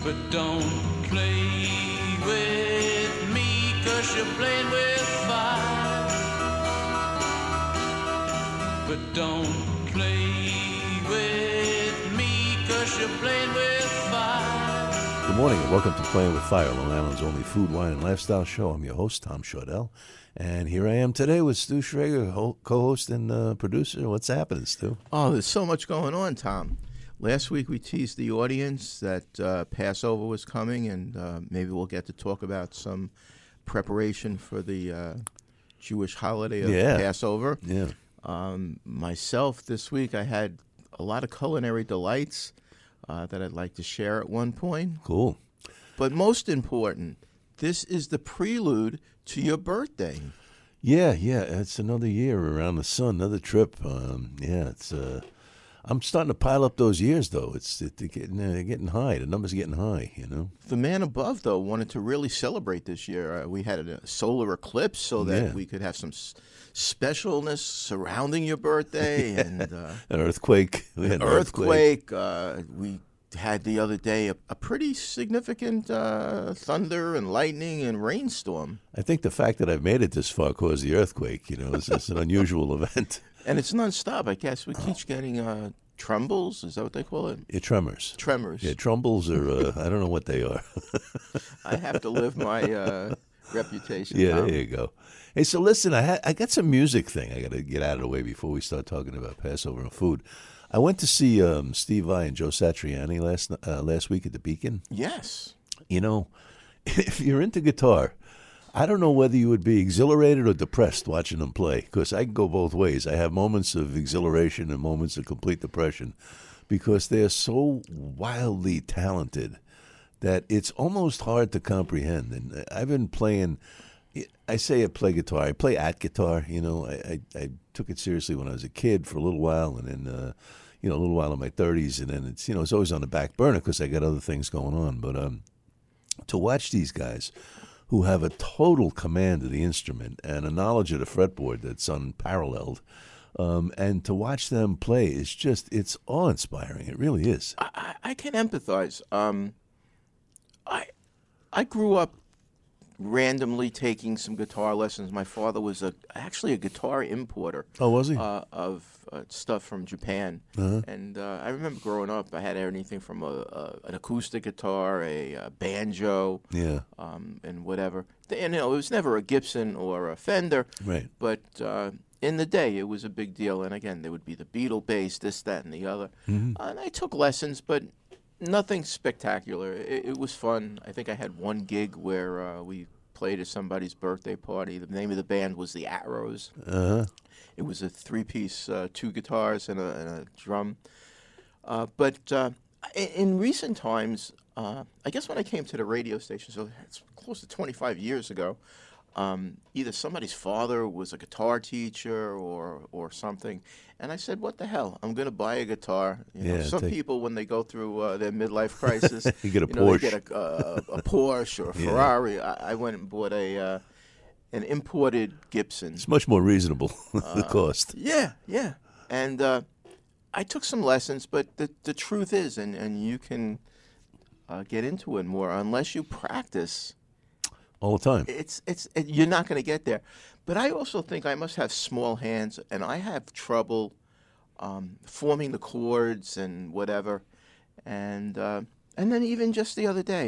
But don't play with me, 'cause you're playing with fire. But don't play with me, 'cause you're playing with fire. Good morning and welcome to Playing with Fire, Long Island's only food, wine, and lifestyle show. I'm your host, Tom Shaudell, and here I am today with Stu Schrager, co-host and producer. What's happening, Stu? Oh, there's so much going on, Tom. Last week we teased the audience that Passover was coming, and maybe we'll get to talk about some preparation for the Jewish holiday of Passover. Yeah. Myself, this week, I had a lot of culinary delights that I'd like to share at one point. Cool. But most important, this is the prelude to your birthday. Yeah. It's another year around the sun, another trip. It's. I'm starting to pile up those years, though. It's getting high. The numbers are getting high, you know. The man above, though, wanted to really celebrate this year. We had a solar eclipse so that we could have some specialness surrounding your birthday. And an earthquake. We had an earthquake. We had the other day a pretty significant thunder and lightning and rainstorm. I think the fact that I've made it this far caused the earthquake. You know, it's an unusual event. And it's nonstop. I guess we keep getting trembles. Is that what they call it? Yeah, tremors. Tremors. Yeah, trembles are, I don't know what they are. I have to live my reputation. Yeah, Tom. there you go. Hey, so listen, I got some music thing I got to get out of the way before we start talking about Passover and food. I went to see Steve Vai and Joe Satriani last week at the Beacon. Yes. You know, if you're into guitar, I don't know whether you would be exhilarated or depressed watching them play, because I can go both ways. I have moments of exhilaration and moments of complete depression, because they're so wildly talented that it's almost hard to comprehend. And I've been playing, I say I play guitar, I play guitar, you know. I took it seriously when I was a kid for a little while, and then, a little while in my 30s, and then it's always on the back burner because I got other things going on. But to watch these guys who have a total command of the instrument and a knowledge of the fretboard that's unparalleled, and to watch them play is it's awe-inspiring. It really is. I can empathize. I grew up randomly taking some guitar lessons. My father was actually a guitar importer. Oh, was he? Of stuff from Japan. Uh-huh. And I remember growing up, I had anything from an acoustic guitar, a banjo, and whatever. And it was never a Gibson or a Fender. Right. But in the day, it was a big deal. And again, there would be the Beatle bass, this, that, and the other. Mm-hmm. And I took lessons, but nothing spectacular. It was fun. I think I had one gig where we played at somebody's birthday party. The name of the band was the Arrows. Uh-huh. It was a three-piece, 2 guitars and a drum. But in recent times, I guess when I came to the radio station, so it's close to 25 years ago, either somebody's father was a guitar teacher or something. And I said, what the hell? I'm going to buy a guitar. Some people, when they go through their midlife crisis, you get a Porsche. They get a Porsche or a Ferrari. I went and bought an imported Gibson. It's much more reasonable, the cost. Yeah. And I took some lessons, but the truth is, and you can get into it more, unless you practice all the time. You're not going to get there. But I also think I must have small hands, and I have trouble forming the chords and whatever. And then even just the other day,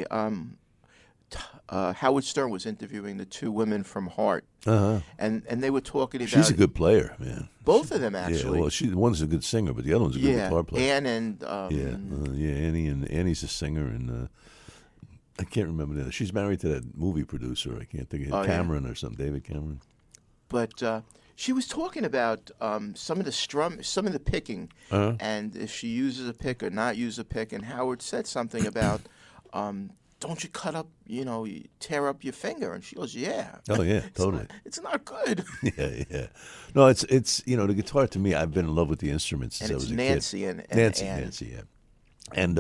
Howard Stern was interviewing the 2 women from Heart, and they were talking about. She's a good player, man. Both of them, actually. Yeah, well, one's a good singer, but the other one's a good guitar player. Ann and Annie's a singer, and I can't remember the other. She's married to that movie producer. I can't think of Cameron or something. David Cameron. But she was talking about some of the picking, and if she uses a pick or not use a pick. And Howard said something about, don't you cut up, you tear up your finger? And she goes, yeah. Oh, yeah, totally. It's not good. Yeah. No, it's the guitar, to me, I've been in love with the instrument since I was a kid. Nancy and Nancy, yeah. And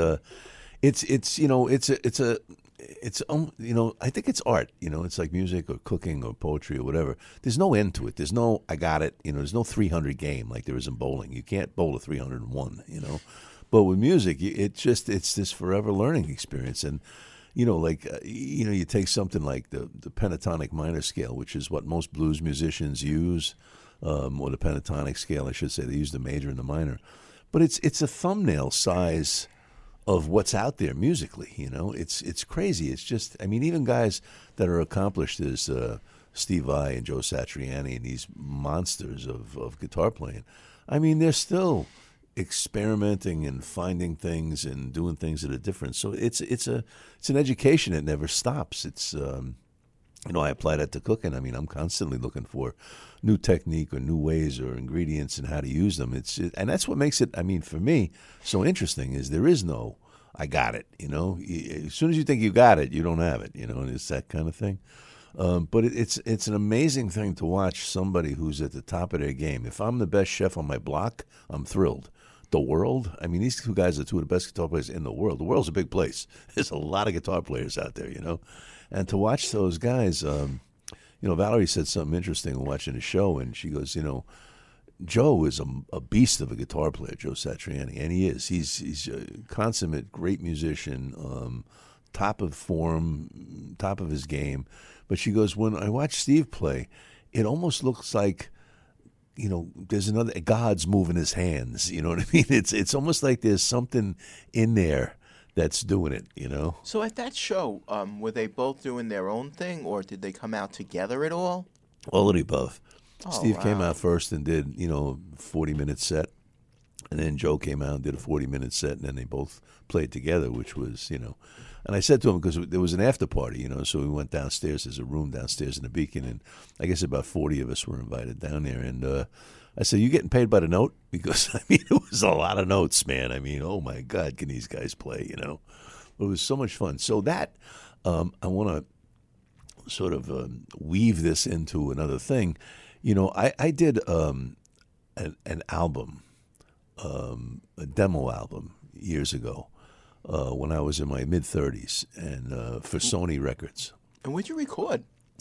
I think it's art. It's like music or cooking or poetry or whatever. There's no end to it. There's no, I got it. There's no 300 game like there is in bowling. You can't bowl a 301, But with music, it's this forever learning experience. And you take something like the pentatonic minor scale, which is what most blues musicians use, or the pentatonic scale, I should say. They use the major and the minor, but it's a thumbnail size of what's out there musically. It's crazy. It's just, I mean, even guys that are accomplished as Steve Vai and Joe Satriani and these monsters of guitar playing, I mean, they're still experimenting and finding things and doing things that are different. So it's an education that never stops. It's I apply that to cooking. I mean, I'm constantly looking for new technique or new ways or ingredients and how to use them. And that's what makes it, I mean, for me, so interesting is there is no I got it. As soon as you think you got it, you don't have it. And it's that kind of thing. But it's an amazing thing to watch somebody who's at the top of their game. If I'm the best chef on my block, I'm thrilled. The world, I mean, these two guys are two of the best guitar players in the world. The world's a big place. There's a lot of guitar players out there, And to watch those guys, Valerie said something interesting watching the show, and she goes, Joe is a beast of a guitar player, Joe Satriani, and he is. He's a consummate, great musician, top of form, top of his game. But she goes, when I watch Steve play, it almost looks like, there's another God's moving his hands. You know what I mean? It's almost like there's something in there that's doing it. So at that show, were they both doing their own thing, or did they come out together at all? All of the above. Oh, Steve came wow. out first and did, 40-minute set. And then Joe came out and did a 40-minute set, and then they both played together, which was, And I said to him, because there was an after party, so we went downstairs. There's a room downstairs in the Beacon, and I guess about 40 of us were invited down there. And I said, you getting paid by the note? Because, I mean, it was a lot of notes, man. I mean, oh, my God, can these guys play, It was so much fun. So that, I want to sort of weave this into another thing. I did an album, a demo album years ago when I was in my mid-30s and for Sony Records. And where'd you record?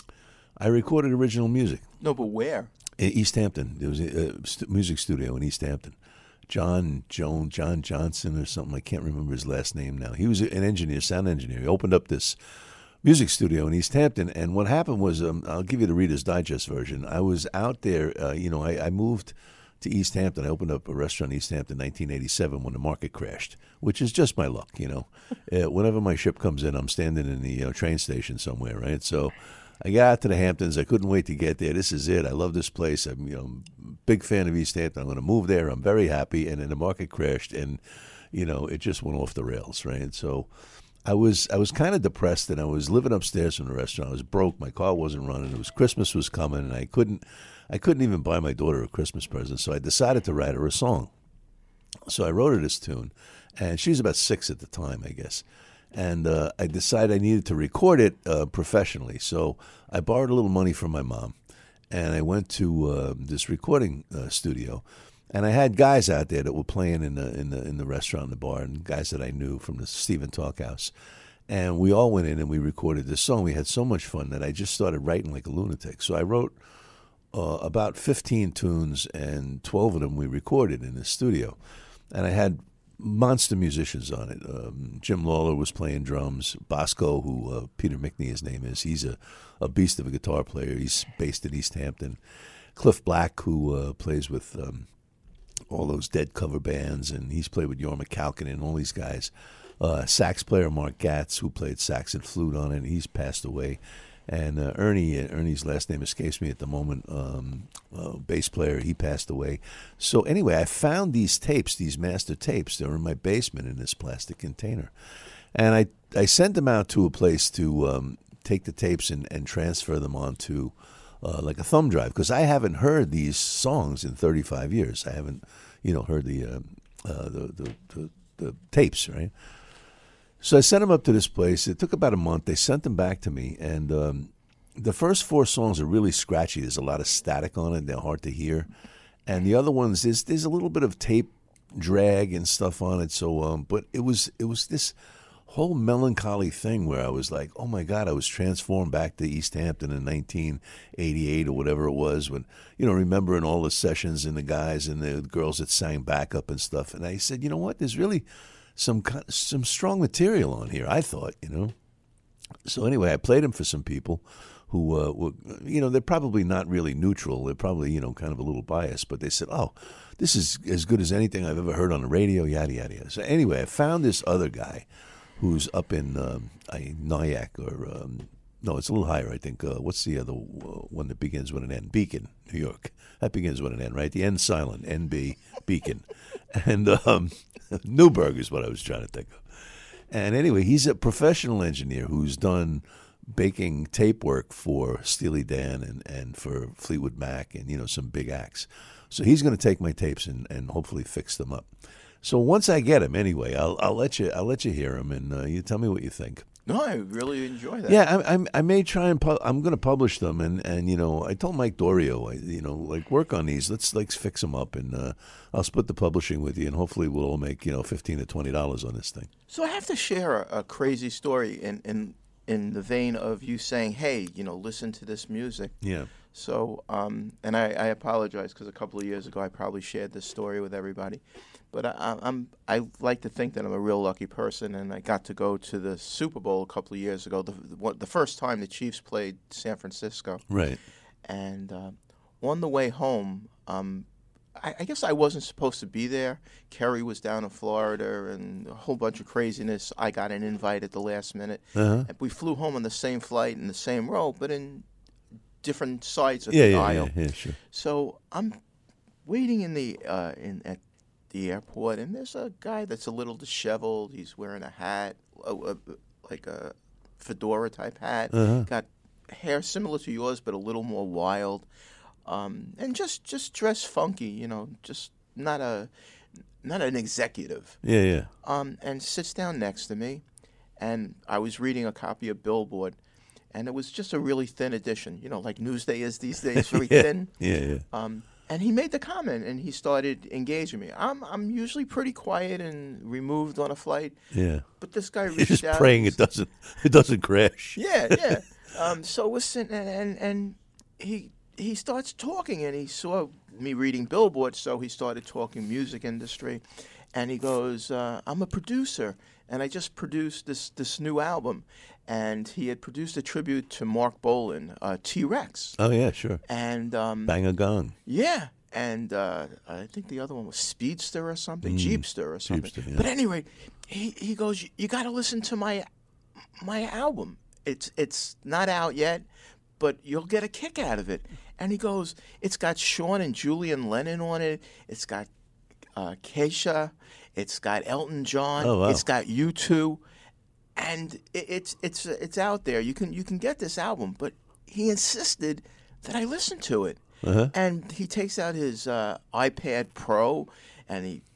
I recorded original music. No, but where? In East Hampton. There was a music studio in East Hampton. John Johnson or something. I can't remember his last name now. He was an engineer, sound engineer. He opened up this music studio in East Hampton, and what happened was, I'll give you the Reader's Digest version. I was out there, I moved to East Hampton. I opened up a restaurant in East Hampton in 1987 when the market crashed, which is just my luck, Whenever my ship comes in, I'm standing in the train station somewhere, right? So I got out to the Hamptons. I couldn't wait to get there. This is it. I love this place. I'm a big fan of East Hampton. I'm going to move there. I'm very happy. And then the market crashed, and, it just went off the rails, right? So I was kind of depressed, and I was living upstairs from the restaurant. I was broke. My car wasn't running. It was Christmas was coming, and I couldn't even buy my daughter a Christmas present. So I decided to write her a song. So I wrote her this tune, and she was about 6 at the time, I guess. And I decided I needed to record it professionally. So I borrowed a little money from my mom, and I went to this recording studio. And I had guys out there that were playing in the restaurant, in the bar, and guys that I knew from the Stephen Talkhouse. And we all went in and we recorded this song. We had so much fun that I just started writing like a lunatic. So I wrote about 15 tunes, and 12 of them we recorded in the studio. And I had monster musicians on it. Jim Lawler was playing drums. Bosco, who Peter Mickney, his name is, he's a beast of a guitar player. He's based in East Hampton. Cliff Black, who plays with all those Dead cover bands, and he's played with Jorma Kaukonen and all these guys. Sax player Mark Gatz, who played sax and flute on it, and he's passed away. And Ernie's last name escapes me at the moment, bass player, he passed away. So anyway, I found these tapes, these master tapes. They were in my basement in this plastic container. And I sent them out to a place to take the tapes and transfer them onto like a thumb drive, because I haven't heard these songs in 35 years. I haven't, heard the tapes, right? So I sent them up to this place. It took about a month. They sent them back to me, and the first 4 songs are really scratchy. There's a lot of static on it. They're hard to hear. And the other ones, there's a little bit of tape drag and stuff on it. So, but it was this whole melancholy thing where I was like, oh my God, I was transformed back to East Hampton in 1988 or whatever it was, when, remembering all the sessions and the guys and the girls that sang backup and stuff. And I said, you know what, there's really some strong material on here, I thought. So anyway, I played them for some people who were, they're probably not really neutral. They're probably, kind of a little biased. But they said, oh, this is as good as anything I've ever heard on the radio, yada, yada, yada. So anyway, I found this other guy who's up in Nyack, or, no, it's a little higher, I think. What's the other one that begins with an N? Beacon, New York. That begins with an N, right? The N silent, NB, Beacon. And Newburgh is what I was trying to think of. And anyway, he's a professional engineer who's done baking tape work for Steely Dan and for Fleetwood Mac and, some big acts. So he's going to take my tapes and hopefully fix them up. So once I get him, anyway, I'll let you hear him, and you tell me what you think. No, I really enjoy that. Yeah, I may try and I'm going to publish them, and I told Mike Dorio, work on these. Let's fix them up, and I'll split the publishing with you, and hopefully we'll all make $15 to $20 on this thing. So I have to share a crazy story in the vein of you saying, hey, listen to this music. Yeah. So, and I apologize because a couple of years ago I probably shared this story with everybody, but I like to think that I'm a real lucky person, and I got to go to the Super Bowl a couple of years ago, the first time the Chiefs played San Francisco. Right. And on the way home, I guess I wasn't supposed to be there. Kerry was down in Florida and a whole bunch of craziness. I got an invite at the last minute. Uh-huh. We flew home on the same flight in the same row, but in different sides of the aisle. Yeah, sure. So I'm waiting at the airport, and there's a guy that's a little disheveled. He's wearing a hat, like a fedora type hat. Uh-huh. Got hair similar to yours, but a little more wild. And just dress funky, just not an executive. Yeah. And sits down next to me, and I was reading a copy of Billboard, and it was just a really thin edition, like Newsday is these days, very thin. Yeah. And he made the comment, and he started engaging me. I'm usually pretty quiet and removed on a flight. Yeah. But this guy reached You're just out. praying it doesn't crash. Yeah. So we're sitting, and he starts talking, and he saw me reading Billboard, so he started talking music industry, and he goes, "I'm a producer, and I just produced this new album," and he had produced a tribute to Mark Bolan, T-Rex. Oh yeah, sure. And Bang a Gong. Yeah, and I think the other one was Speedster or something, Jeepster or something. Jeepster, yeah. But anyway, he goes, "You got to listen to my album. It's not out yet, but you'll get a kick out of it." And he goes, "It's got Sean and Julian Lennon on it. It's got Keisha. It's got Elton John. Oh, wow. It's got U2, and it's out there. You can get this album." But he insisted that I listen to it. Uh-huh. And he takes out his iPad Pro, and he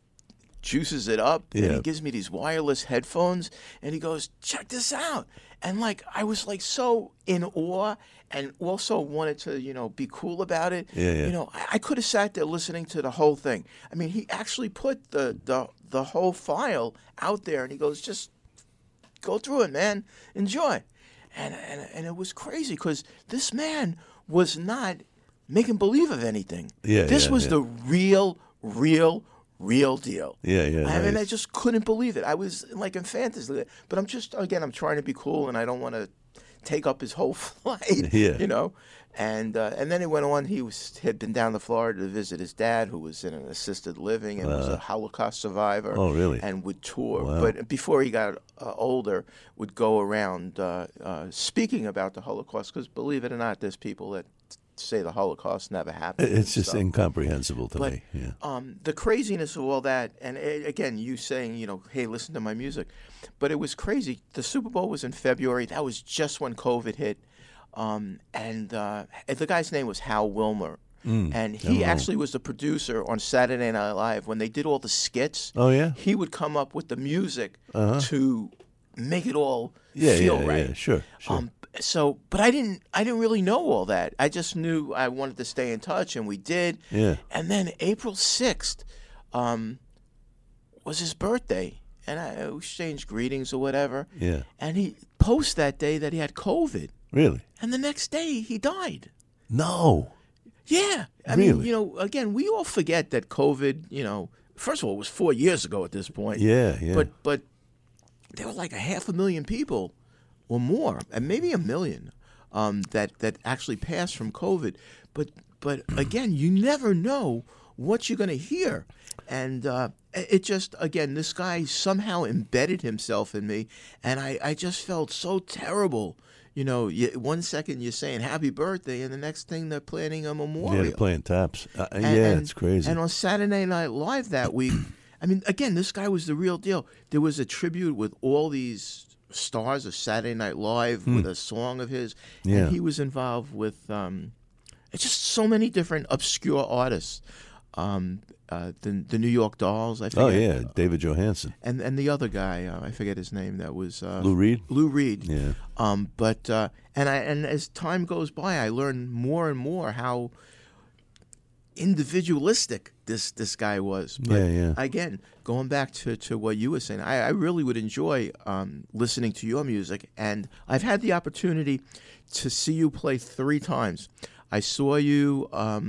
juices it up, and he gives me these wireless headphones, and he goes, "Check this out." And I was so in awe, and also wanted to, be cool about it. Yeah. I could have sat there listening to the whole thing. I mean, he actually put the whole file out there, and he goes, "Just go through it, man. Enjoy." And it was crazy because this man was not making believe of anything. This was the real deal. Yeah. I mean, nice. I just couldn't believe it. I was in fantasy, but I'm trying to be cool, and I don't want to take up his whole flight. Yeah. And then it went on. He had been down to Florida to visit his dad, who was in an assisted living and was a Holocaust survivor. Oh, really? And would tour. Wow. But before he got older, would go around speaking about the Holocaust. Because believe it or not, there's people that say the Holocaust never happened. It's just incomprehensible to me. Yeah. The craziness of all that, and again, you saying, hey, listen to my music. But it was crazy. The Super Bowl was in February. That was just when COVID hit. And the guy's name was Hal Wilmer. And he actually was the producer on Saturday Night Live. When they did all the skits, he would come up with the music to make it all feel right. Yeah, sure. But I didn't really know all that. I just knew I wanted to stay in touch, and we did. Yeah. And then April 6th was his birthday, and I exchanged greetings or whatever. Yeah. And he posts that day that he had COVID, Really? and the next day he died. No. Yeah. I mean, Really? you know, again, we all forget that COVID, you know, first of all, it was 4 years ago at this point. Yeah, yeah. But there were like 500,000 people or more, and maybe 1 million, that actually passed from COVID. But again, you never know what you're going to hear. And it just, again, this guy somehow embedded himself in me, and I just felt so terrible. You know, 1 second you're saying happy birthday, and the next thing they're planning a memorial. Yeah, they're playing taps. And- It's crazy. And on Saturday Night Live that week, I mean, again, this guy was the real deal. There was a tribute with all these stars of Saturday Night Live with a song of his. Yeah. And he was involved with just so many different obscure artists. The New York Dolls, I forget. Oh, yeah, David Johansen. And the other guy, I forget his name. That was Lou Reed? Lou Reed. Yeah. And as time goes by, I learn more and more how individualistic this guy was. But Yeah. again, going back to what you were saying, I really would enjoy listening to your music, and I've had the opportunity to see you play 3 times. I saw you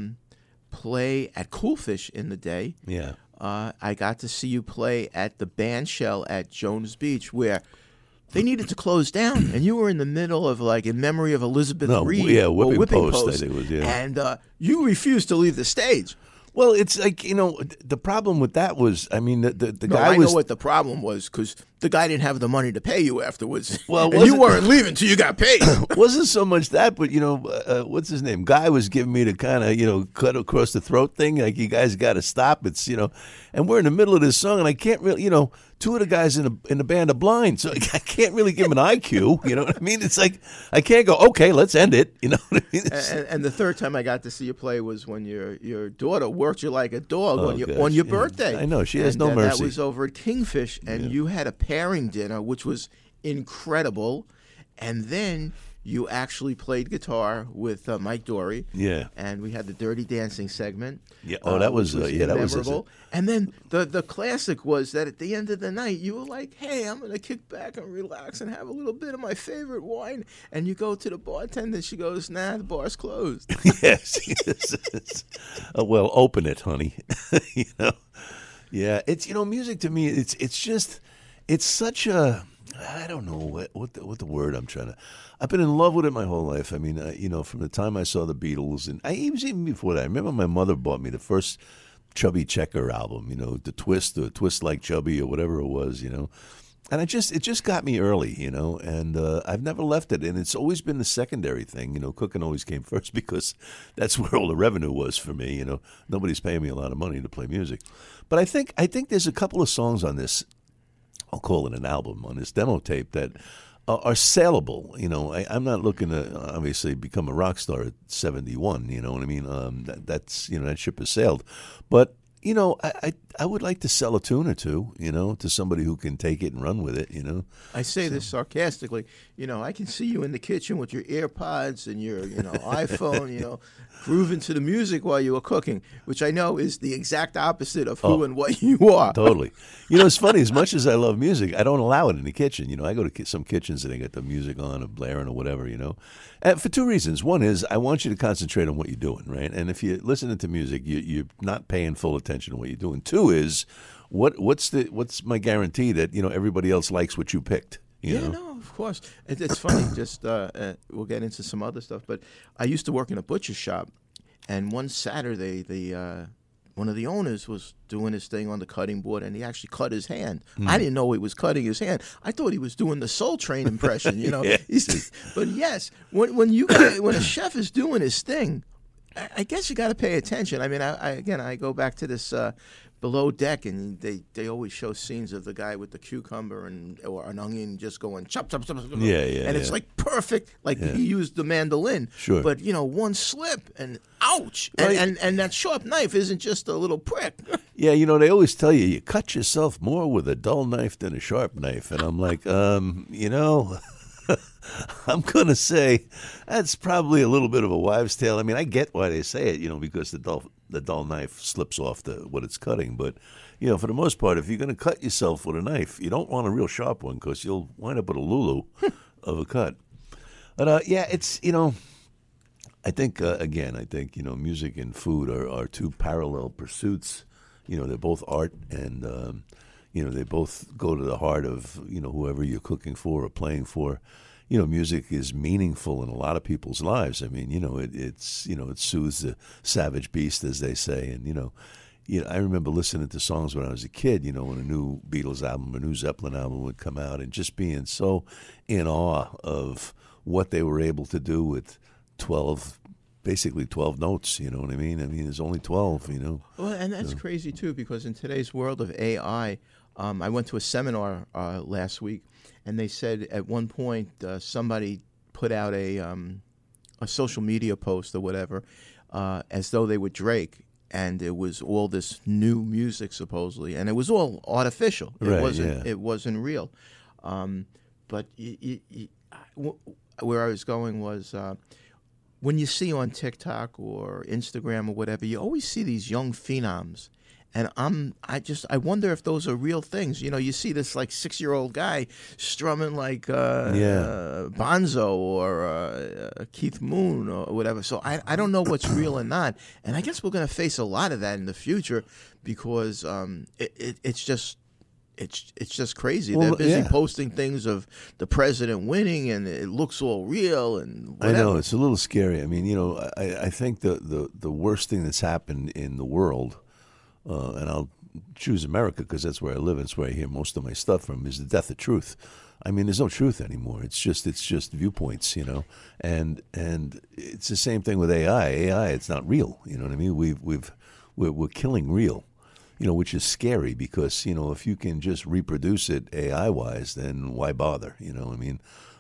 play at Coolfish in the day. Yeah. I got to see you play at the Bandshell at Jones Beach, where they needed to close down, and you were in the middle of, like, in memory of Elizabeth Reed. Whipping or Post, I think it was, yeah. And you refused to leave the stage. Well, it's like, you know, the problem with that was, I mean, the No, guy I was... know what the problem was, because the guy didn't have the money to pay you afterwards. Well, and you weren't leaving till you got paid. wasn't so much that, but, you know, what's his name? Guy was giving me the kind of, you know, cut across the throat thing, like, you guys got to stop. It's, you know, and we're in the middle of this song, and I can't really, you know, 2 of the guys in the band are blind, so I can't really give them an IQ, you know what I mean? It's like, I can't go, okay, let's end it, you know what I mean? And the third time I got to see you play was when your daughter worked you like a dog Oh, on your gosh, yeah. birthday. I know, she has no That mercy. was over at Kingfish, and you had a pairing dinner, which was incredible. And then you actually played guitar with Mike Dory. Yeah. And we had the Dirty Dancing segment. Yeah. Oh, that was, which yeah, that was memorable. And then the classic was that at the end of the night, you were like, hey, I'm going to kick back and relax and have a little bit of my favorite wine. And you go to the bartender, she goes, nah, the bar's closed. Yes. Well, open it, honey. You know. Yeah, it's, you know, music to me, it's just, it's such a, I don't know what the word I'm trying to. I've been in love with it my whole life. I mean, you know, from the time I saw the Beatles, and it was even before that. I remember my mother bought me the first Chubby Checker album. You know, the Twist Like Chubby or whatever it was. You know, and it just got me early. You know, and I've never left it. And it's always been the secondary thing. You know, cooking always came first because that's where all the revenue was for me. You know, nobody's paying me a lot of money to play music, but I think there's a couple of songs on this. I'll call it an album, on this demo tape that are saleable. You know, I'm not looking to obviously become a rock star at 71. You know what I mean? That's, you know, that ship has sailed. But, you know, I would like to sell a tune or two, you know, to somebody who can take it and run with it, you know. I say this sarcastically. You know, I can see you in the kitchen with your AirPods and your, you know, iPhone, you know, grooving to the music while you were cooking, which I know is the exact opposite of who and what you are. Totally. You know, it's funny. As much as I love music, I don't allow it in the kitchen. You know, I go to some kitchens and they got the music on or blaring or whatever, you know. And for 2 reasons. One is I want you to concentrate on what you're doing, right? And if you're listening to music, you're not paying full attention to what you're doing. 2 is what's my guarantee that, you know, everybody else likes what you picked? You know? No, of course. It's funny. Just we'll get into some other stuff, but I used to work in a butcher shop, and one Saturday, one of the owners was doing his thing on the cutting board, and he actually cut his hand. I didn't know he was cutting his hand. I thought he was doing the Soul Train impression, you know. Yeah. But yes, when a chef is doing his thing, I guess you got to pay attention. I mean, I go back to this Below Deck, and they always show scenes of the guy with the cucumber or an onion just going chop chop chop. Yeah, and it's like perfect, like Yeah. he used the mandolin. Sure. But you know, one slip and ouch, Right. and that sharp knife isn't just a little prick. Yeah, you know, they always tell you cut yourself more with a dull knife than a sharp knife. And I'm like, you know, I'm going to say that's probably a little bit of a wives' tale. I mean, I get why they say it, you know, because the the dull knife slips off what it's cutting. But for the most part, if you're going to cut yourself with a knife, you don't want a real sharp one because you'll wind up with a lulu of a cut. But it's I think music and food are two parallel pursuits. They're both art, and they both go to the heart of whoever you're cooking for or playing for. Music is meaningful in a lot of people's lives. I mean, it soothes the savage beast, as they say. And I remember listening to songs when I was a kid. When a new Beatles album, a new Zeppelin album would come out, and just being so in awe of what they were able to do with 12 notes, you know what I mean? I mean, there's only 12, Well, and that's crazy, too, because in today's world of AI, I went to a seminar last week, and they said at one point somebody put out a social media post or whatever as though they were Drake, and it was all this new music, supposedly, and it was all artificial. It wasn't real. But where I was going was when you see on TikTok or Instagram or whatever, you always see these young phenoms. And I wonder if those are real things. You see this like 6-year-old guy strumming like Bonzo or Keith Moon or whatever. So I don't know what's real and not. And I guess we're going to face a lot of that in the future because it's just crazy. They're busy posting things of the president winning, and it looks all real and whatever. I know, it's a little scary. I mean, I think the worst thing that's happened in the world, and I'll choose America because that's where I live, it's where I hear most of my stuff from, is the death of truth. I mean, there's no truth anymore. It's just viewpoints, and it's the same thing with AI. AI, it's not real. You know what I mean? We're killing real. Which is scary because, if you can just reproduce it AI-wise, then why bother? I mean,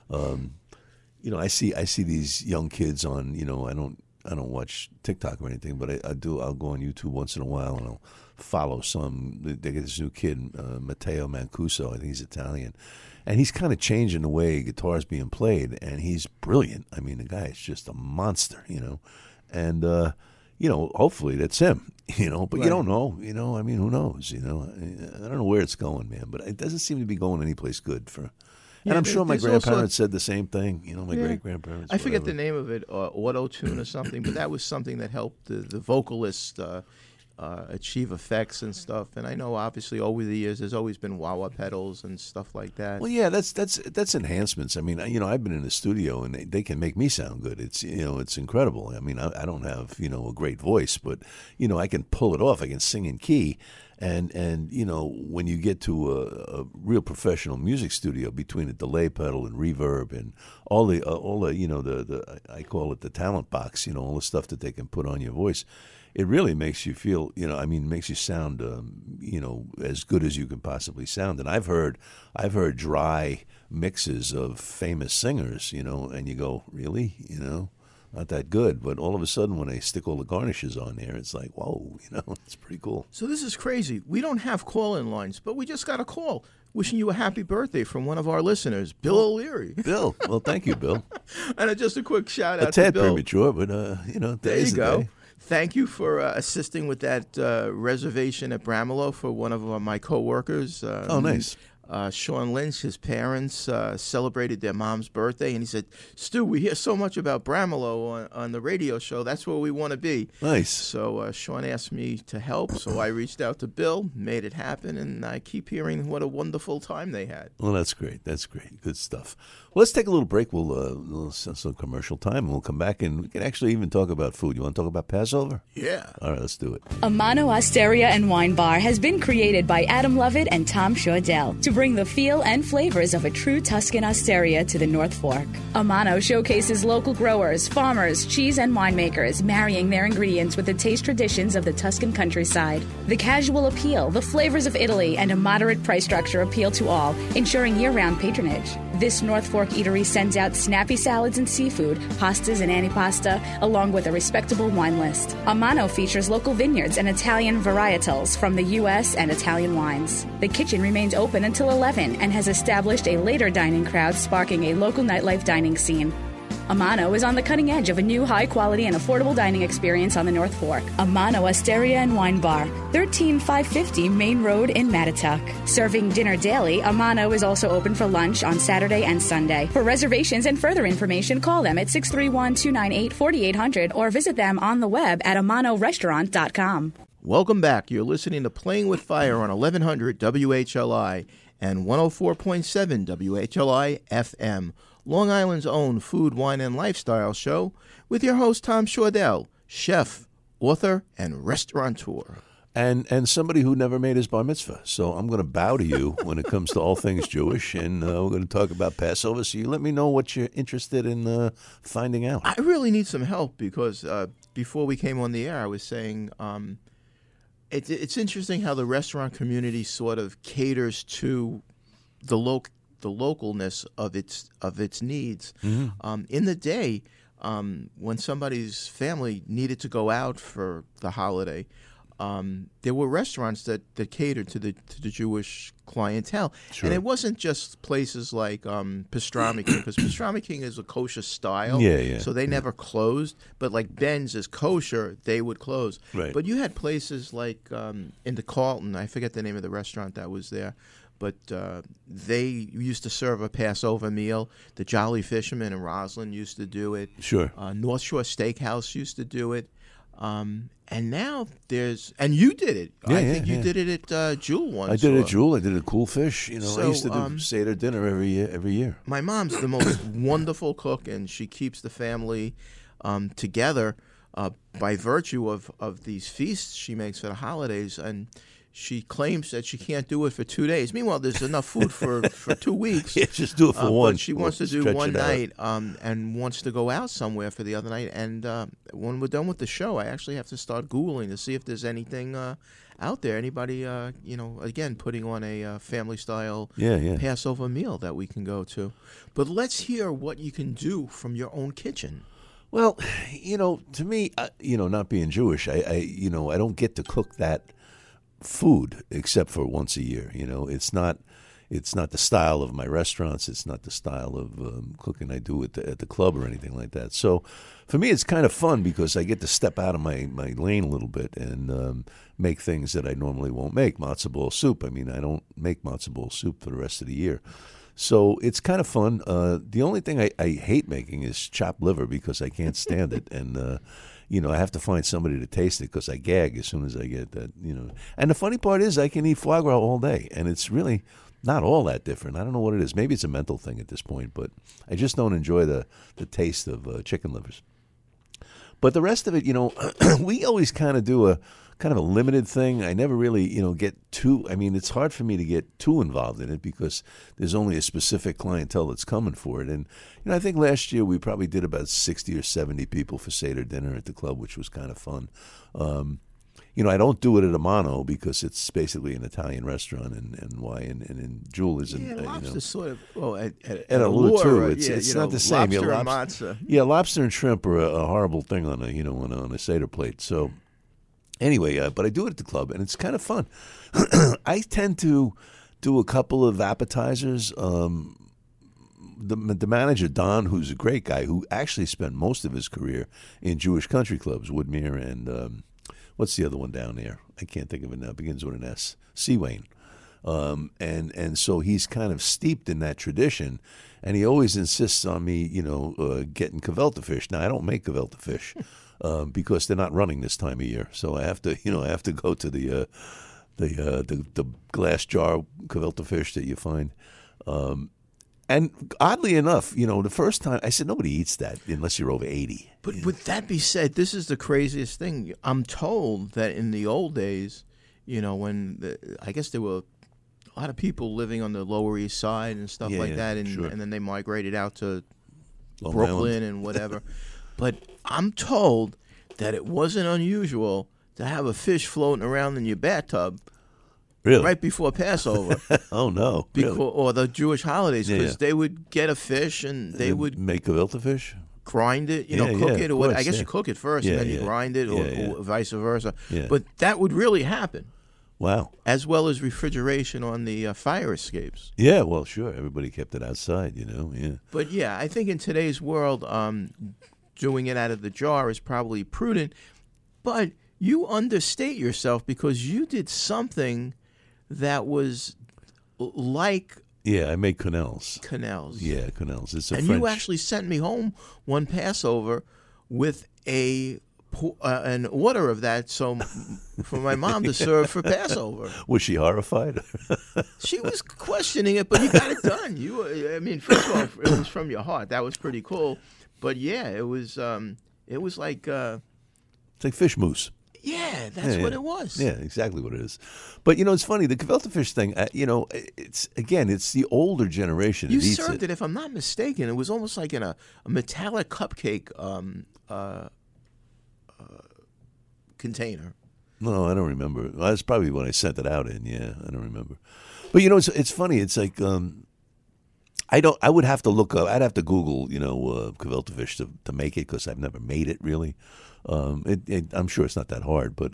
I see these young kids on, I don't watch TikTok or anything, but I do. I'll go on YouTube once in a while and I'll follow some. They get this new kid, Matteo Mancuso. I think he's Italian, and he's kind of changing the way guitar's being played, and he's brilliant. I mean, the guy is just a monster, and hopefully that's him. But right. You don't know, I mean, who knows, I don't know where it's going, man, but it doesn't seem to be going anyplace good and I'm sure my grandparents said the same thing, my great-grandparents. I forget the name of it, auto-tune or something, but that was something that helped the vocalist achieve effects and stuff. And I know, obviously, over the years, there's always been wah-wah pedals and stuff like that. Well, yeah, that's enhancements. I mean, I've been in the studio, and they can make me sound good. It's it's incredible. I mean, I don't have a great voice, but I can pull it off. I can sing in key. And when you get to a real professional music studio, between a delay pedal and reverb and all the I call it the talent box, all the stuff that they can put on your voice, it really makes you feel, makes you sound, as good as you can possibly sound. And I've heard dry mixes of famous singers, and you go, really, not that good. But all of a sudden, when they stick all the garnishes on there, it's like, whoa, it's pretty cool. So this is crazy. We don't have call-in lines, but we just got a call wishing you a happy birthday from one of our listeners, Bill O'Leary. Bill, well, thank you, Bill. And just a quick shout-out to Bill. A tad Bill. premature, but, there you go. Day. Thank you for assisting with that reservation at Bramelow for one of my co-workers. Nice. Sean Lynch, his parents celebrated their mom's birthday, and he said, Stu, we hear so much about Bramelow on the radio show. That's where we want to be. Nice. So Sean asked me to help, so I reached out to Bill, made it happen, and I keep hearing what a wonderful time they had. Well, that's great. That's great. Good stuff. Well, let's take a little break. We'll send some commercial time, and we'll come back, and we can actually even talk about food. You want to talk about Passover? Yeah. All right, let's do it. Amano Osteria and Wine Bar has been created by Adam Lovett and Tom Shordell to bring the feel and flavors of a true Tuscan osteria to the North Fork. Amano showcases local growers, farmers, cheese, and winemakers, marrying their ingredients with the taste traditions of the Tuscan countryside. The casual appeal, the flavors of Italy, and a moderate price structure appeal to all, ensuring year-round patronage. This North Fork eatery sends out snappy salads and seafood, pastas and antipasta, along with a respectable wine list. Amano features local vineyards and Italian varietals from the U.S. and Italian wines. The kitchen remains open until 11 and has established a later dining crowd, sparking a local nightlife dining scene. Amano is on the cutting edge of a new high-quality and affordable dining experience on the North Fork. Amano Osteria and Wine Bar, 13550 Main Road in Mattituck. Serving dinner daily, Amano is also open for lunch on Saturday and Sunday. For reservations and further information, call them at 631-298-4800 or visit them on the web at amanorestaurant.com. Welcome back. You're listening to Playing with Fire on 1100 WHLI and 104.7 WHLI FM, Long Island's own food, wine, and lifestyle show with your host, Tom Shordell, chef, author, and restaurateur. And somebody who never made his bar mitzvah. So I'm going to bow to you when it comes to all things Jewish, and we're going to talk about Passover. So you let me know what you're interested in finding out. I really need some help because before we came on the air, I was saying it's interesting how the restaurant community sort of caters to the localness of its needs. Mm-hmm. In the day, when somebody's family needed to go out for the holiday, there were restaurants that catered to the Jewish clientele. Sure. And it wasn't just places like Pastrami King, because Pastrami King is a kosher style, so they never closed. But like Ben's is kosher, they would close. Right. But you had places like in the Carlton, I forget the name of the restaurant that was there, but they used to serve a Passover meal. The Jolly Fisherman in Roslyn used to do it. Sure. North Shore Steakhouse used to do it. And now and you did it. I think you did it at Jewel once. I did it at Jewel. I did it at Cool Fish. I So, used to do Seder dinner every year. My mom's the most wonderful cook, and she keeps the family together by virtue of these feasts she makes for the holidays. And she claims that she can't do it for 2 days. Meanwhile, there's enough food for 2 weeks. Yeah, just do it for one. But she wants to do one night and wants to go out somewhere for the other night. And when we're done with the show, I actually have to start Googling to see if there's anything out there. Anybody, again, putting on a family-style Passover meal that we can go to. But let's hear what you can do from your own kitchen. Well, to me, not being Jewish, I don't get to cook that food except for once a year. It's not the style of my restaurants. It's not the style of cooking I do at the club or anything like that. So for me, it's kind of fun because I get to step out of my lane a little bit and make things that I normally won't make. Matzo ball soup. I don't make matzo ball soup for the rest of the year. So it's kind of fun. The only thing I hate making is chopped liver because I can't stand it. And I have to find somebody to taste it because I gag as soon as I get that, And the funny part is I can eat foie gras all day, and it's really not all that different. I don't know what it is. Maybe it's a mental thing at this point, but I just don't enjoy the taste of chicken livers. But the rest of it, we always kind of do a limited thing. I never really, get too, it's hard for me to get too involved in it because there's only a specific clientele that's coming for it. And, I think last year we probably did about 60 or 70 people for Seder dinner at the club, which was kind of fun. I don't do it at Amano because it's basically an Italian restaurant, and Jewel isn't. Lobster's sort of at Allure too. Allure, It's not the same. Lobster and matzah. Yeah, lobster and shrimp are a horrible thing on a Seder plate. So anyway, but I do it at the club, and it's kind of fun. I tend to do a couple of appetizers. The manager, Don, who's a great guy, who actually spent most of his career in Jewish country clubs, Woodmere and what's the other one down there? I can't think of it now. It begins with an S. Seawain. And so he's kind of steeped in that tradition, and he always insists on me, getting gefilte fish. Now, I don't make gefilte fish because they're not running this time of year, so I have to go to the glass jar gefilte fish that you find. And oddly enough, the first time I said nobody eats that unless you're over 80. But with that be said, this is the craziest thing. I'm told that in the old days, when I guess there were a lot of people living on the Lower East Side and stuff like that, and then they migrated out to Long Brooklyn Island. and whatever. But I'm told that it wasn't unusual to have a fish floating around in your bathtub. Really? Right before Passover. Oh, no. Really? Or the Jewish holidays, because they would get a fish and they would make gefilte fish? Grind it, cook it. Or I guess you cook it first and then you grind it or vice versa. Yeah. But that would really happen. Wow. as well as refrigeration on the fire escapes. Yeah, well, sure. Everybody kept it outside, yeah. But yeah, I think in today's world, doing it out of the jar is probably prudent. But you understate yourself because you did something that was like Yeah, I made quenelles. quenelles. Yeah, quenelles. It's a And French. you actually sent me home one Passover with an order of that, so for my mom to serve for Passover. Was she horrified? She was questioning it, but you got it done. I mean, first of all, it was from your heart. That was pretty cool. But yeah, it was like, It's like fish mousse. yeah, that's what it was. Yeah, exactly what it is. But it's funny, the gefilte fish thing. It's the older generation You that eats served it, if I'm not mistaken. It was almost like in a metallic cupcake container. No, I don't remember. Well, that's probably when I sent it out in. Yeah, I don't remember. But it's funny. It's like I would have to look up. I'd have to Google gefilte fish to make it because I've never made it really. I'm sure it's not that hard, but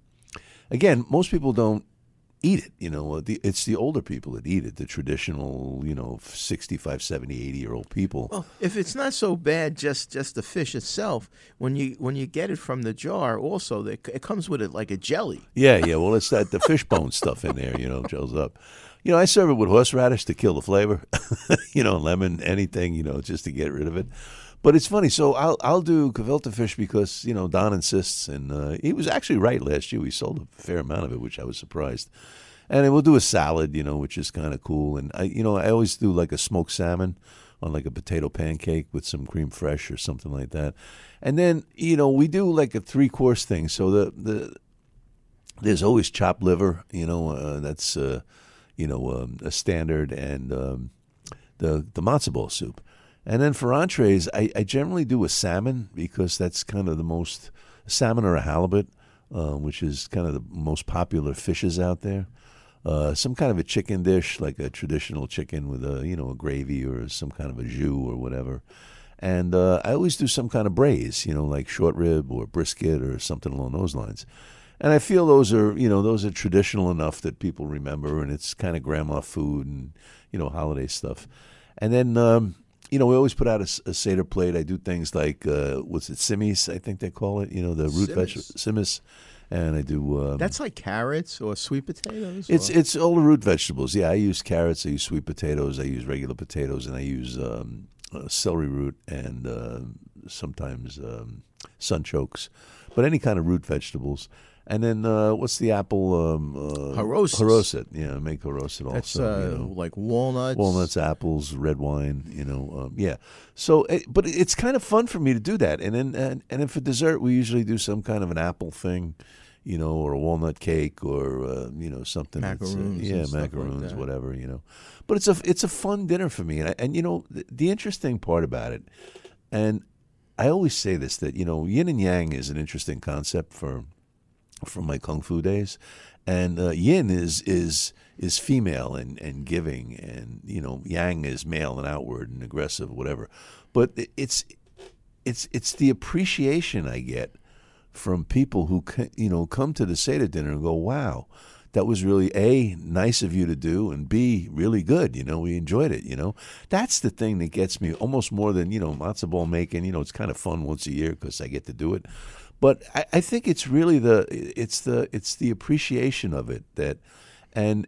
again, most people don't eat it. It's the older people that eat it, the traditional 65, 70, 80-year-old people. Well, if it's not so bad, just the fish itself, when you get it from the jar, also it comes with it like a jelly. Yeah. Well, it's the fish bone stuff in there, gels up. I serve it with horseradish to kill the flavor, lemon, anything, just to get rid of it. But it's funny. So I'll do gefilte fish because Don insists, and he was actually right last year. We sold a fair amount of it, which I was surprised. And then we'll do a salad, which is kind of cool. And I always do like a smoked salmon on like a potato pancake with some creme fraiche or something like that. And then we do like a 3-course thing. So there's always chopped liver. That's a standard, and the matzo ball soup. And then for entrees, I generally do a salmon because that's kind of the most salmon or a halibut, which is kind of the most popular fishes out there. Some kind of a chicken dish, like a traditional chicken with a gravy or some kind of a jus or whatever. And I always do some kind of braise, like short rib or brisket or something along those lines. And I feel those are traditional enough that people remember, and it's kind of grandma food and holiday stuff. And then we always put out a Seder plate. I do things like, what's it, simis, I think they call it, the root vegetables, simis. And I do... That's like carrots or sweet potatoes? It's all the root vegetables. Yeah, I use carrots, I use sweet potatoes, I use regular potatoes, and I use celery root and sometimes sunchokes. But any kind of root vegetables. And then what's the apple? Haroset. Haroset. Yeah, make haroset That's also. like walnuts. Walnuts, apples, red wine. Yeah. So, but it's kind of fun for me to do that. And then for dessert, we usually do some kind of an apple thing, or a walnut cake, or something. Macaroons. That's, macaroons, like whatever. But it's a fun dinner for me. And the interesting part about it, and I always say this, that yin and yang is an interesting concept from my kung fu days, and yin is female and giving, and yang is male and outward and aggressive, whatever. But it's the appreciation I get from people who come to the Seder dinner and go, wow, that was really A, nice of you to do, and B, really good. We enjoyed it. That's the thing that gets me almost more than matzo ball making. It's kind of fun once a year because I get to do it. But I think it's really the appreciation of it that, and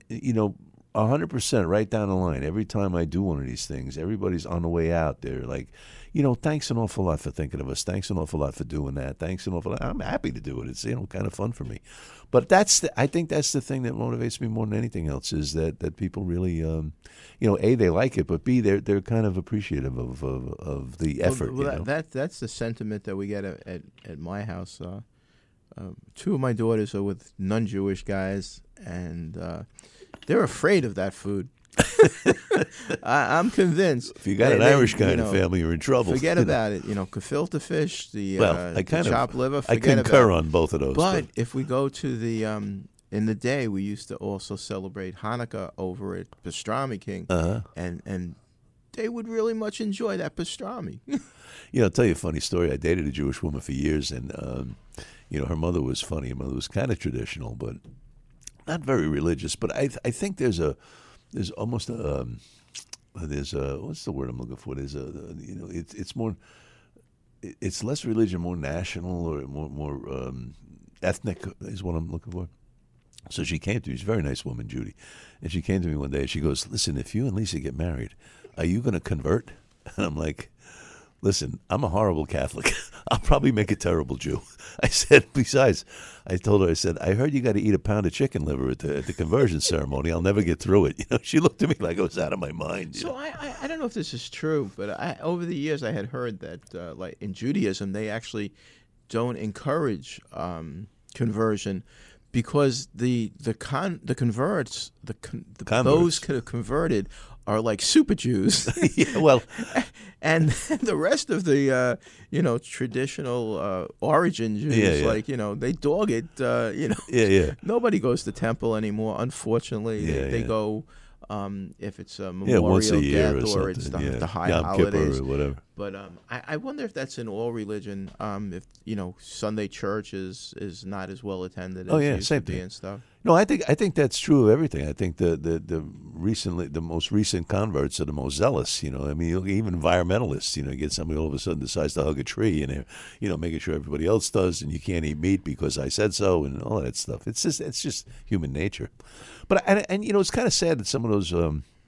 100% right down the line. Every time I do one of these things, everybody's on the way out. They're like, thanks an awful lot for thinking of us. Thanks an awful lot for doing that. Thanks an awful lot. I'm happy to do it. It's kind of fun for me. But I think that's the thing that motivates me more than anything else, is that people really, A, they like it, but B, they're kind of appreciative of the effort. Well, that's the sentiment that we get at my house. Two of my daughters are with non-Jewish guys, and they're afraid of that food. I'm convinced. If you got an Irish guy in the family, you're in trouble. Forget about it. Gefilte fish, the chopped liver. I concur on both of those. But if we go to the in the day, we used to also celebrate Hanukkah over at Pastrami King, and they would really much enjoy that pastrami. I'll tell you a funny story. I dated a Jewish woman for years, and her mother was funny. Her mother was kind of traditional, but not very religious, but I think there's almost a what's the word I'm looking for? There's it's more, it's less religion, more national or more ethnic is what I'm looking for. So she came to me. She's a very nice woman, Judy, and she came to me one day. She goes, "Listen, if you and Lisa get married, are you going to convert?" And I'm like, "Listen, I'm a horrible Catholic. I'll probably make a terrible Jew." I said, besides, I told her, I said, "I heard you got to eat a pound of chicken liver at the conversion ceremony. I'll never get through it." She looked at me like I was out of my mind. So I don't know if this is true, but over the years I had heard that like in Judaism they actually don't encourage conversion because the converts those who converted are like super Jews. Yeah, well, and the rest of the traditional origin Jews, like they dog it. Nobody goes to temple anymore. Unfortunately, they go if it's a memorial once a year death or or it's something, the high Yom holidays Kippur or whatever. But I wonder if that's in all religion. If Sunday church is not as well attended as it used to be and stuff. No, I think that's true of everything. I think the most recent converts are the most zealous. I mean, even environmentalists. Get somebody all of a sudden decides to hug a tree, and they're making sure everybody else does, and you can't eat meat because I said so, and all that stuff. It's just human nature. But and it's kind of sad that some of those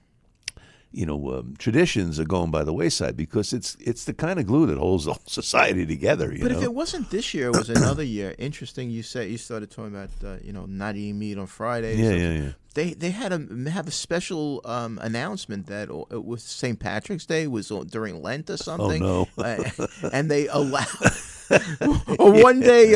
traditions are going by the wayside because it's the kind of glue that holds the whole society together. But if it wasn't this year, it was another year. Interesting. You started talking about not eating meat on Fridays. Yeah. They had have a special announcement that it was St. Patrick's Day was during Lent or something. Oh no! And they allowed. One day,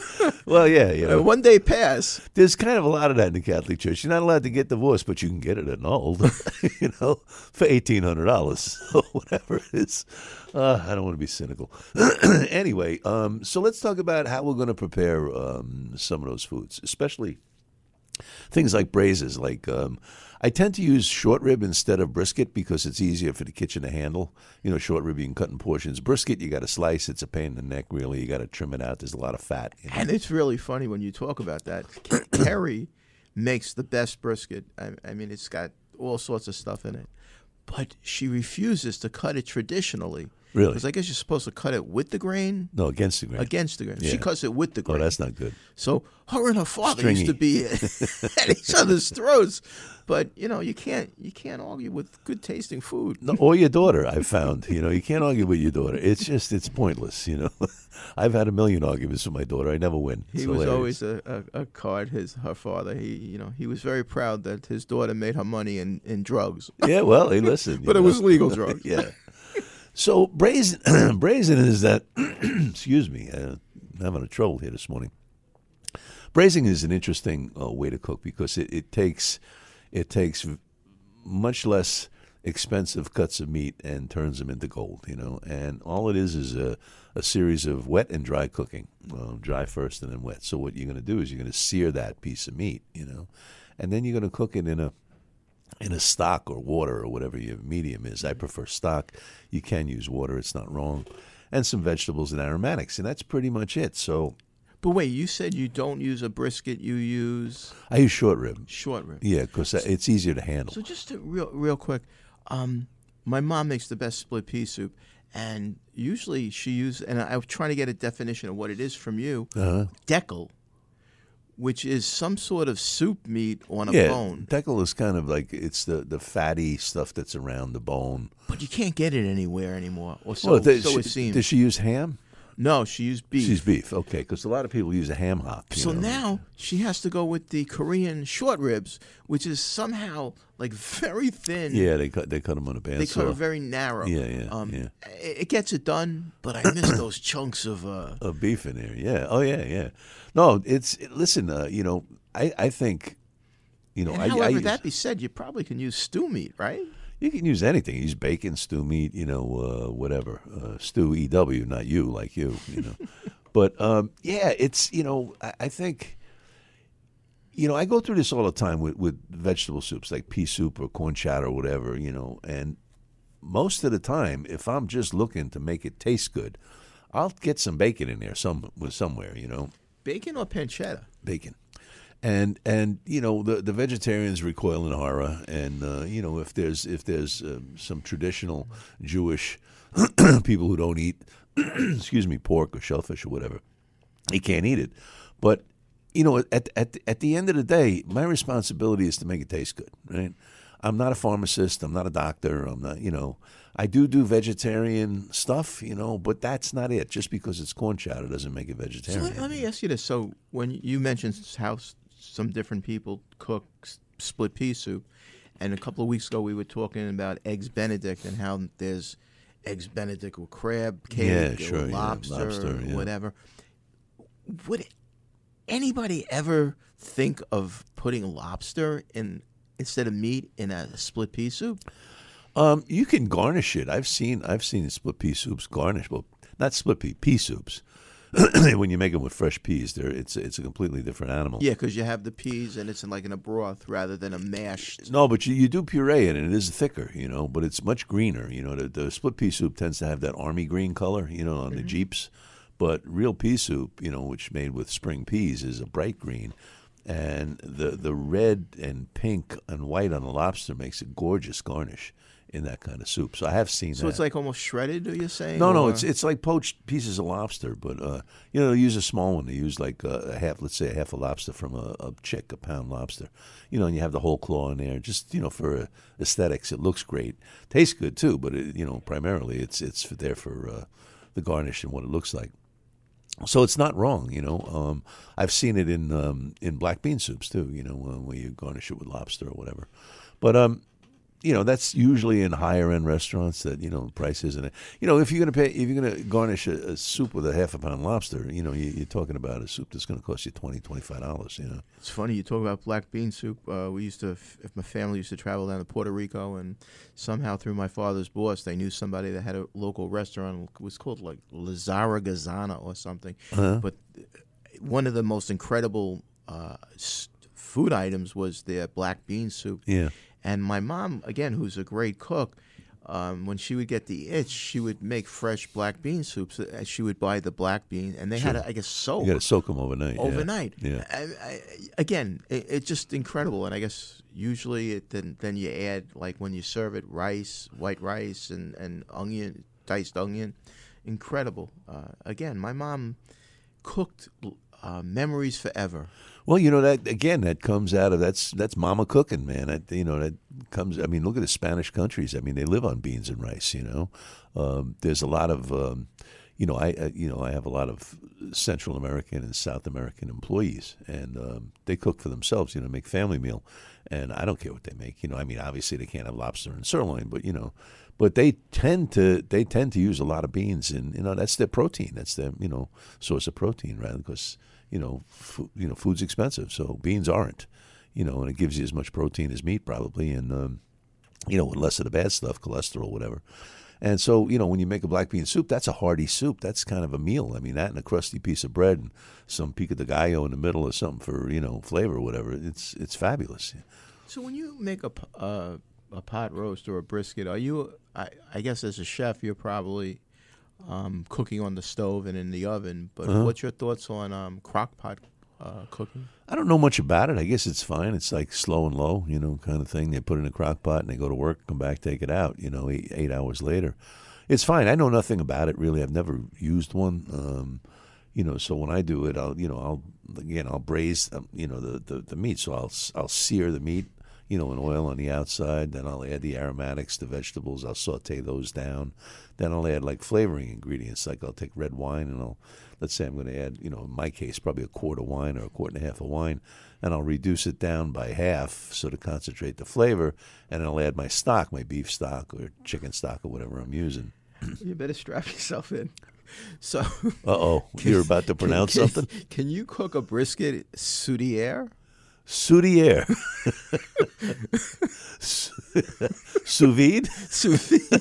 one day pass. There's kind of a lot of that in the Catholic Church. You're not allowed to get divorced, but you can get it annulled, for $1,800, or whatever it is. I don't want to be cynical. Anyway, so let's talk about how we're going to prepare some of those foods, especially things like braises. Like I tend to use short rib instead of brisket because it's easier for the kitchen to handle. Short rib you can cut in portions. Brisket you got to slice. It's a pain in the neck, really. You got to trim it out. There's a lot of fat. And it's really funny when you talk about that. Carrie makes the best brisket. I mean, it's got all sorts of stuff in it. But she refuses to cut it traditionally. Really? Because I guess you're supposed to cut it with the grain. No, against the grain. Against the grain. Yeah. She cuts it with the grain. Oh, that's not good. So her and her father Stringy. used to be at each other's throats. But you can't argue with good tasting food. No, or your daughter, I've found. You can't argue with your daughter. It's pointless. I've had a million arguments with my daughter. I never win. He was always a card. Her father. He was very proud that his daughter made her money in drugs. Yeah, well, hey, listen. But it was legal drugs. Yeah. So braising is that. Excuse me, I'm having a trouble here this morning. Braising is an interesting way to cook because it takes much less expensive cuts of meat and turns them into gold. And all it is a series of wet and dry cooking, dry first and then wet. So what you're going to do is you're going to sear that piece of meat, and then you're going to cook it in a stock or water or whatever your medium is. I prefer stock. You can use water. It's not wrong. And some vegetables and aromatics, and that's pretty much it. So, but wait, you said you don't use a brisket. You use... I use short rib. Short rib. Yeah, because it's easier to handle. So just real quick, my mom makes the best split pea soup, and usually she uses... And I was trying to get a definition of what it is from you. Deckle, which is some sort of soup meat on a bone. Deckle is kind of like it's the fatty stuff that's around the bone. But you can't get it anywhere anymore. Or so it seems. Does she use ham? No, she used beef. She's beef, okay, because a lot of people use a ham hock. So now she has to go with the Korean short ribs, which is somehow like very thin. Yeah, they cut them on a bandsaw. They cut it very narrow. Yeah. It gets it done, but I miss those chunks of beef in there. Yeah. Oh yeah. No, listen. I think. However, that be said, you probably can use stew meat, right? You can use anything. Use bacon, stew meat, whatever. Stew EW, not you, like you, But, it's, I think, I go through this all the time with vegetable soups, like pea soup or corn chowder or whatever, and most of the time, if I'm just looking to make it taste good, I'll get some bacon in there somewhere, Bacon or pancetta? Bacon. And the vegetarians recoil in horror, and if there's some traditional Jewish people who don't eat excuse me, pork or shellfish or whatever, they can't eat it. But at the end of the day, my responsibility is to make it taste good, right? I'm not a pharmacist. I'm not a doctor. I'm not, I do vegetarian stuff, but that's not it. Just because it's corn chowder doesn't make it vegetarian. So let me ask you this. So when you mentioned how some different people cook split pea soup, and a couple of weeks ago we were talking about eggs Benedict and how there's eggs Benedict with crab cake or lobster or whatever. Would anybody ever think of putting lobster instead of meat in a split pea soup? You can garnish it. I've seen split pea soups garnished. Well, not split pea soups. When you make them with fresh peas, it's a completely different animal. Yeah, because you have the peas and it's in a broth rather than a mashed. No, but you do puree it, and it is thicker, but it's much greener. The split pea soup tends to have that army green color, on the Jeeps. But real pea soup, which made with spring peas, is a bright green. And the red and pink and white on the lobster makes a gorgeous garnish in that kind of soup. So I have seen that. So it's like almost shredded, are you saying? No, it's like poached pieces of lobster, but they use a small one. They use like let's say a half a lobster from a chick, a pound lobster. And you have the whole claw in there, just for aesthetics. It looks great, tastes good too, but primarily it's there for the garnish and what it looks like. So it's not wrong, I've seen it in black bean soups too, where you garnish it with lobster or whatever. But that's usually in higher end restaurants that the price isn't it. If you're gonna garnish a soup with a half a pound lobster, you're talking about a soup that's going to cost you $20-$25. It's funny you talk about black bean soup. If my family used to travel down to Puerto Rico, and somehow through my father's boss, they knew somebody that had a local restaurant. It was called like La Zaragazana or something. Uh-huh. But one of the most incredible food items was their black bean soup. Yeah. And my mom, again, who's a great cook, when she would get the itch, she would make fresh black bean soups. She would buy the black bean, and they had to, I guess, soak. You got to soak them overnight. Overnight. Yeah. Again, it's just incredible. And I guess usually then you add, like when you serve it, white rice, and onion, diced onion. Incredible. Again, my mom cooked memories forever. Well, that comes out of that's mama cooking, man. That comes. I mean, look at the Spanish countries. I mean, they live on beans and rice. There's a lot of, I have a lot of Central American and South American employees, and they cook for themselves. Make family meal, and I don't care what they make. I mean, obviously they can't have lobster and sirloin, but they tend to use a lot of beans, and that's their protein. That's their source of protein, right? Because food's expensive, so beans aren't, and it gives you as much protein as meat probably, and with less of the bad stuff, cholesterol, whatever. And so, when you make a black bean soup, that's a hearty soup. That's kind of a meal. I mean, that and a crusty piece of bread and some pico de gallo in the middle or something for, flavor or whatever. It's fabulous. So when you make a pot roast or a brisket, are you, I guess as a chef, you're probably cooking on the stove and in the oven, but what's your thoughts on crock pot cooking? I don't know much about it. I guess it's fine. It's like slow and low, kind of thing. They put it in a crock pot and they go to work, come back, take it out, 8 hours later. It's fine. I know nothing about it, really. I've never used one. So when I do it, I'll braise, the meat. So I'll sear the meat, in oil on the outside. Then I'll add the aromatics, the vegetables. I'll saute those down. Then I'll add like flavoring ingredients. Like I'll take red wine and let's say I'm going to add, in my case, probably a quart of wine or a quart and a half of wine, and I'll reduce it down by half so to concentrate the flavor, and I'll add my stock, my beef stock or chicken stock or whatever I'm using. You better strap yourself in. So, you're about to pronounce something? Can you cook a brisket soudière? Soudière. Sous vide? Sous vide.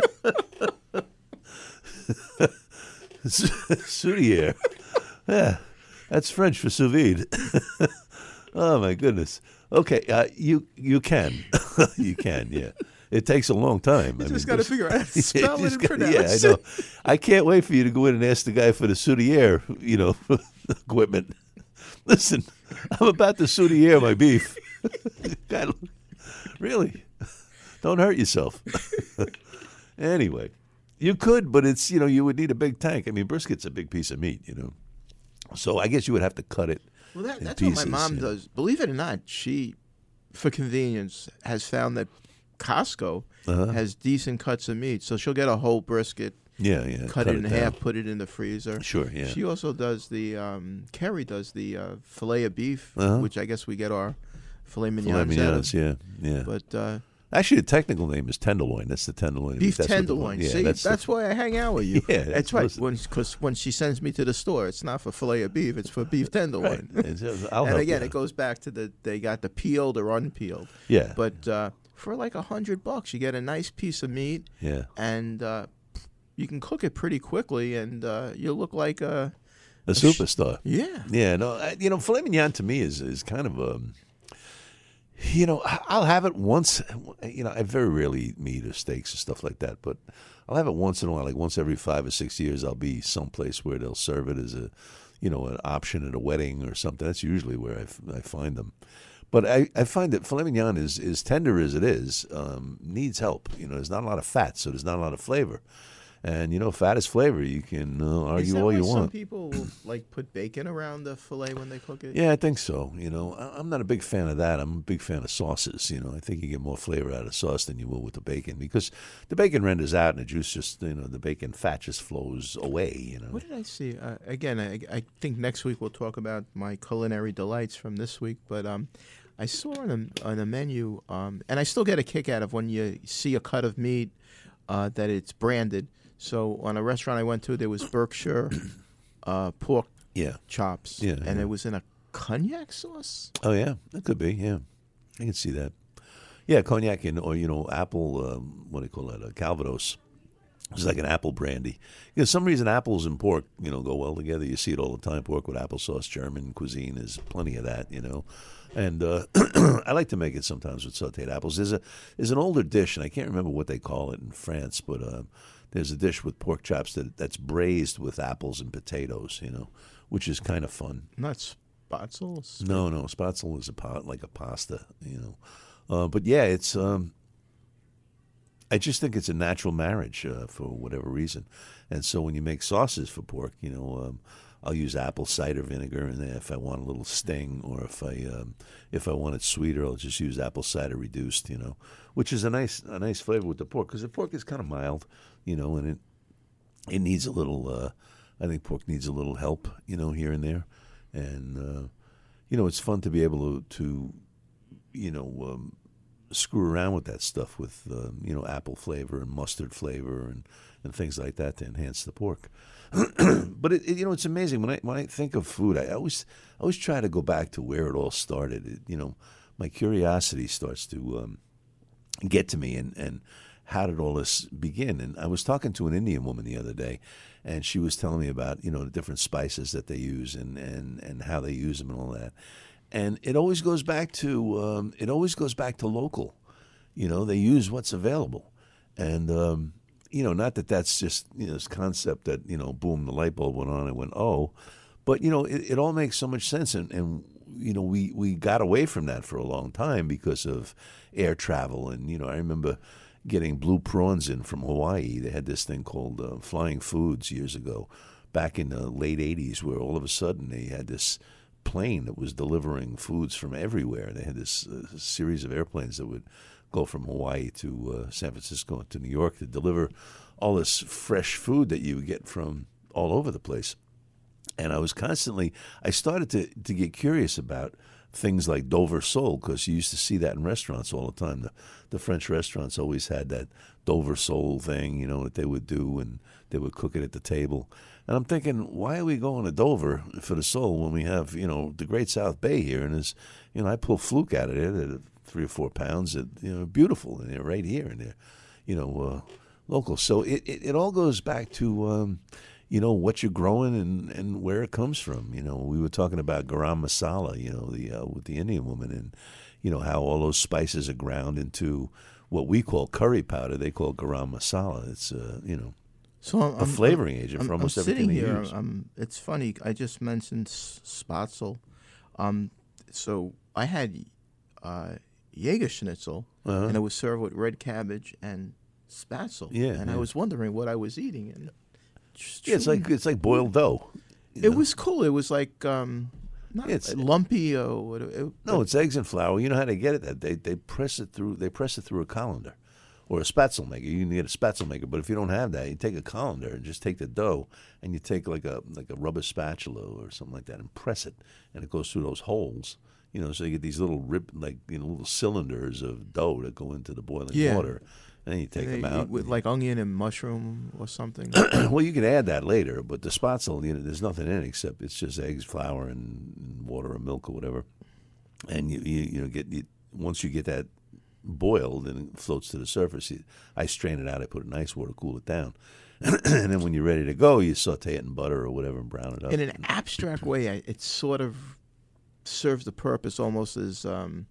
Soudière. Yeah, that's French for sous vide. Oh my goodness. Okay, you can. You can, yeah. It takes a long time. You just got to figure out how to spell it and pronounce it. Yeah, I know. I can't wait for you to go in and ask the guy for the soudière, equipment. Listen, I'm about to soudier my beef. God, really? Don't hurt yourself. Anyway, you could, but it's, you would need a big tank. I mean, brisket's a big piece of meat, So I guess you would have to cut it. Well, that's pieces, what my mom does. Believe it or not, she, for convenience, has found that Costco has decent cuts of meat. So she'll get a whole brisket, cut it in half, put it in the freezer. Sure, yeah. She also does Carrie does the filet of beef, which I guess we get our filet mignons yeah. But actually, the technical name is tenderloin. That's the tenderloin. Beef tenderloin. Yeah, see, that's why I hang out with you. Yeah, that's right. Because when she sends me to the store, it's not for filet of beef; it's for beef tenderloin. Right. And again, it goes back to they got the peeled or unpeeled. Yeah. But for like $100, you get a nice piece of meat. Yeah. And you can cook it pretty quickly, and you look like a superstar. Yeah. Yeah. No, filet mignon to me is kind of a. I'll have it once. I very rarely eat meat or steaks or stuff like that, but I'll have it once in a while. Like once every 5 or 6 years, I'll be someplace where they'll serve it as an option at a wedding or something. That's usually where I find them. But I find that filet mignon is tender as it is, needs help. There's not a lot of fat, so there's not a lot of flavor. And, fat is flavor. You can argue all you want. Some people put bacon around the filet when they cook it? Yeah, I think so. I'm not a big fan of that. I'm a big fan of sauces. I think you get more flavor out of sauce than you will with the bacon because the bacon renders out and the juice just, the bacon fat just flows away, What did I see? Again, I think next week we'll talk about my culinary delights from this week, but I saw on a menu, and I still get a kick out of when you see a cut of meat that it's branded. So on a restaurant I went to, there was Berkshire pork chops, and it was in a cognac sauce. Oh yeah, that could be. Yeah, I can see that. Yeah, cognac or apple. What do you call that? Calvados. It's like an apple brandy. Some reason apples and pork, go well together. You see it all the time. Pork with applesauce. German cuisine is plenty of that. And I like to make it sometimes with sautéed apples. There's an older dish, and I can't remember what they call it in France, but there's a dish with pork chops that's braised with apples and potatoes, which is kind of fun. Not spatzels? No, spatzel is like a pasta, But yeah, it's. I just think it's a natural marriage for whatever reason, and so when you make sauces for pork, I'll use apple cider vinegar in there if I want a little sting, or if I want it sweeter, I'll just use apple cider reduced, which is a nice flavor with the pork because the pork is kind of mild, and it needs a little. I think pork needs a little help, here and there, and it's fun to be able to screw around with that stuff with apple flavor and mustard flavor and things like that to enhance the pork. But it's amazing when I think of food. I always try to go back to where it all started. My curiosity starts to get to me, and how did all this begin? And I was talking to an Indian woman the other day, and she was telling me about the different spices that they use and how they use them and all that. And it always goes back to local. They use what's available, and not that that's just this concept that boom, the light bulb went on and went but it all makes so much sense, and we got away from that for a long time because of air travel, and I remember getting blue prawns in from Hawaii. They had this thing called Flying Foods years ago, back in the late '80s, where all of a sudden they had this plane that was delivering foods from everywhere. They had this series of airplanes that would go from Hawaii to San Francisco to New York to deliver all this fresh food that you would get from all over the place. And I started to get curious about things like Dover sole, because you used to see that in restaurants all the time. The French restaurants always had that Dover sole thing, that they would do, and they would cook it at the table. And I'm thinking, why are we going to Dover for the sole when we have, the Great South Bay here? And there's, I pull fluke out of there at 3 or 4 pounds, beautiful, and they're right here, and they're, local. So it all goes back to, what you're growing and where it comes from. We were talking about garam masala, with the Indian woman, and, how all those spices are ground into what we call curry powder. They call garam masala. It's, So a flavoring agent for almost everything they use. It's funny. I just mentioned spatzel. So I had Jaeger schnitzel, and it was served with red cabbage and spatzel. Yeah, and I yeah. was wondering what I was eating, and Yeah, it's like boiled dough. it was cool. It was like not It's- lumpy or No, it's eggs and flour. You know how they get it? They press it through. They press it through a colander or a spatzel maker. You can get a spatzel maker, but if you don't have that, you take a colander and just take the dough and you take like a rubber spatula or something like that and press it, and it goes through those holes. You know, so you get these little little cylinders of dough that go into the boiling Yeah. water, and then you take them out. with like onion and mushroom or something. Well, you can add that later, but the spatzel, there's nothing in it except it's just eggs, flour, and water or milk or whatever. And once you get that boiled and it floats to the surface, I strain it out. I put it in ice water, cool it down, and then when you're ready to go, you saute it in butter or whatever and brown it up. In an abstract way, it sort of serves the purpose almost as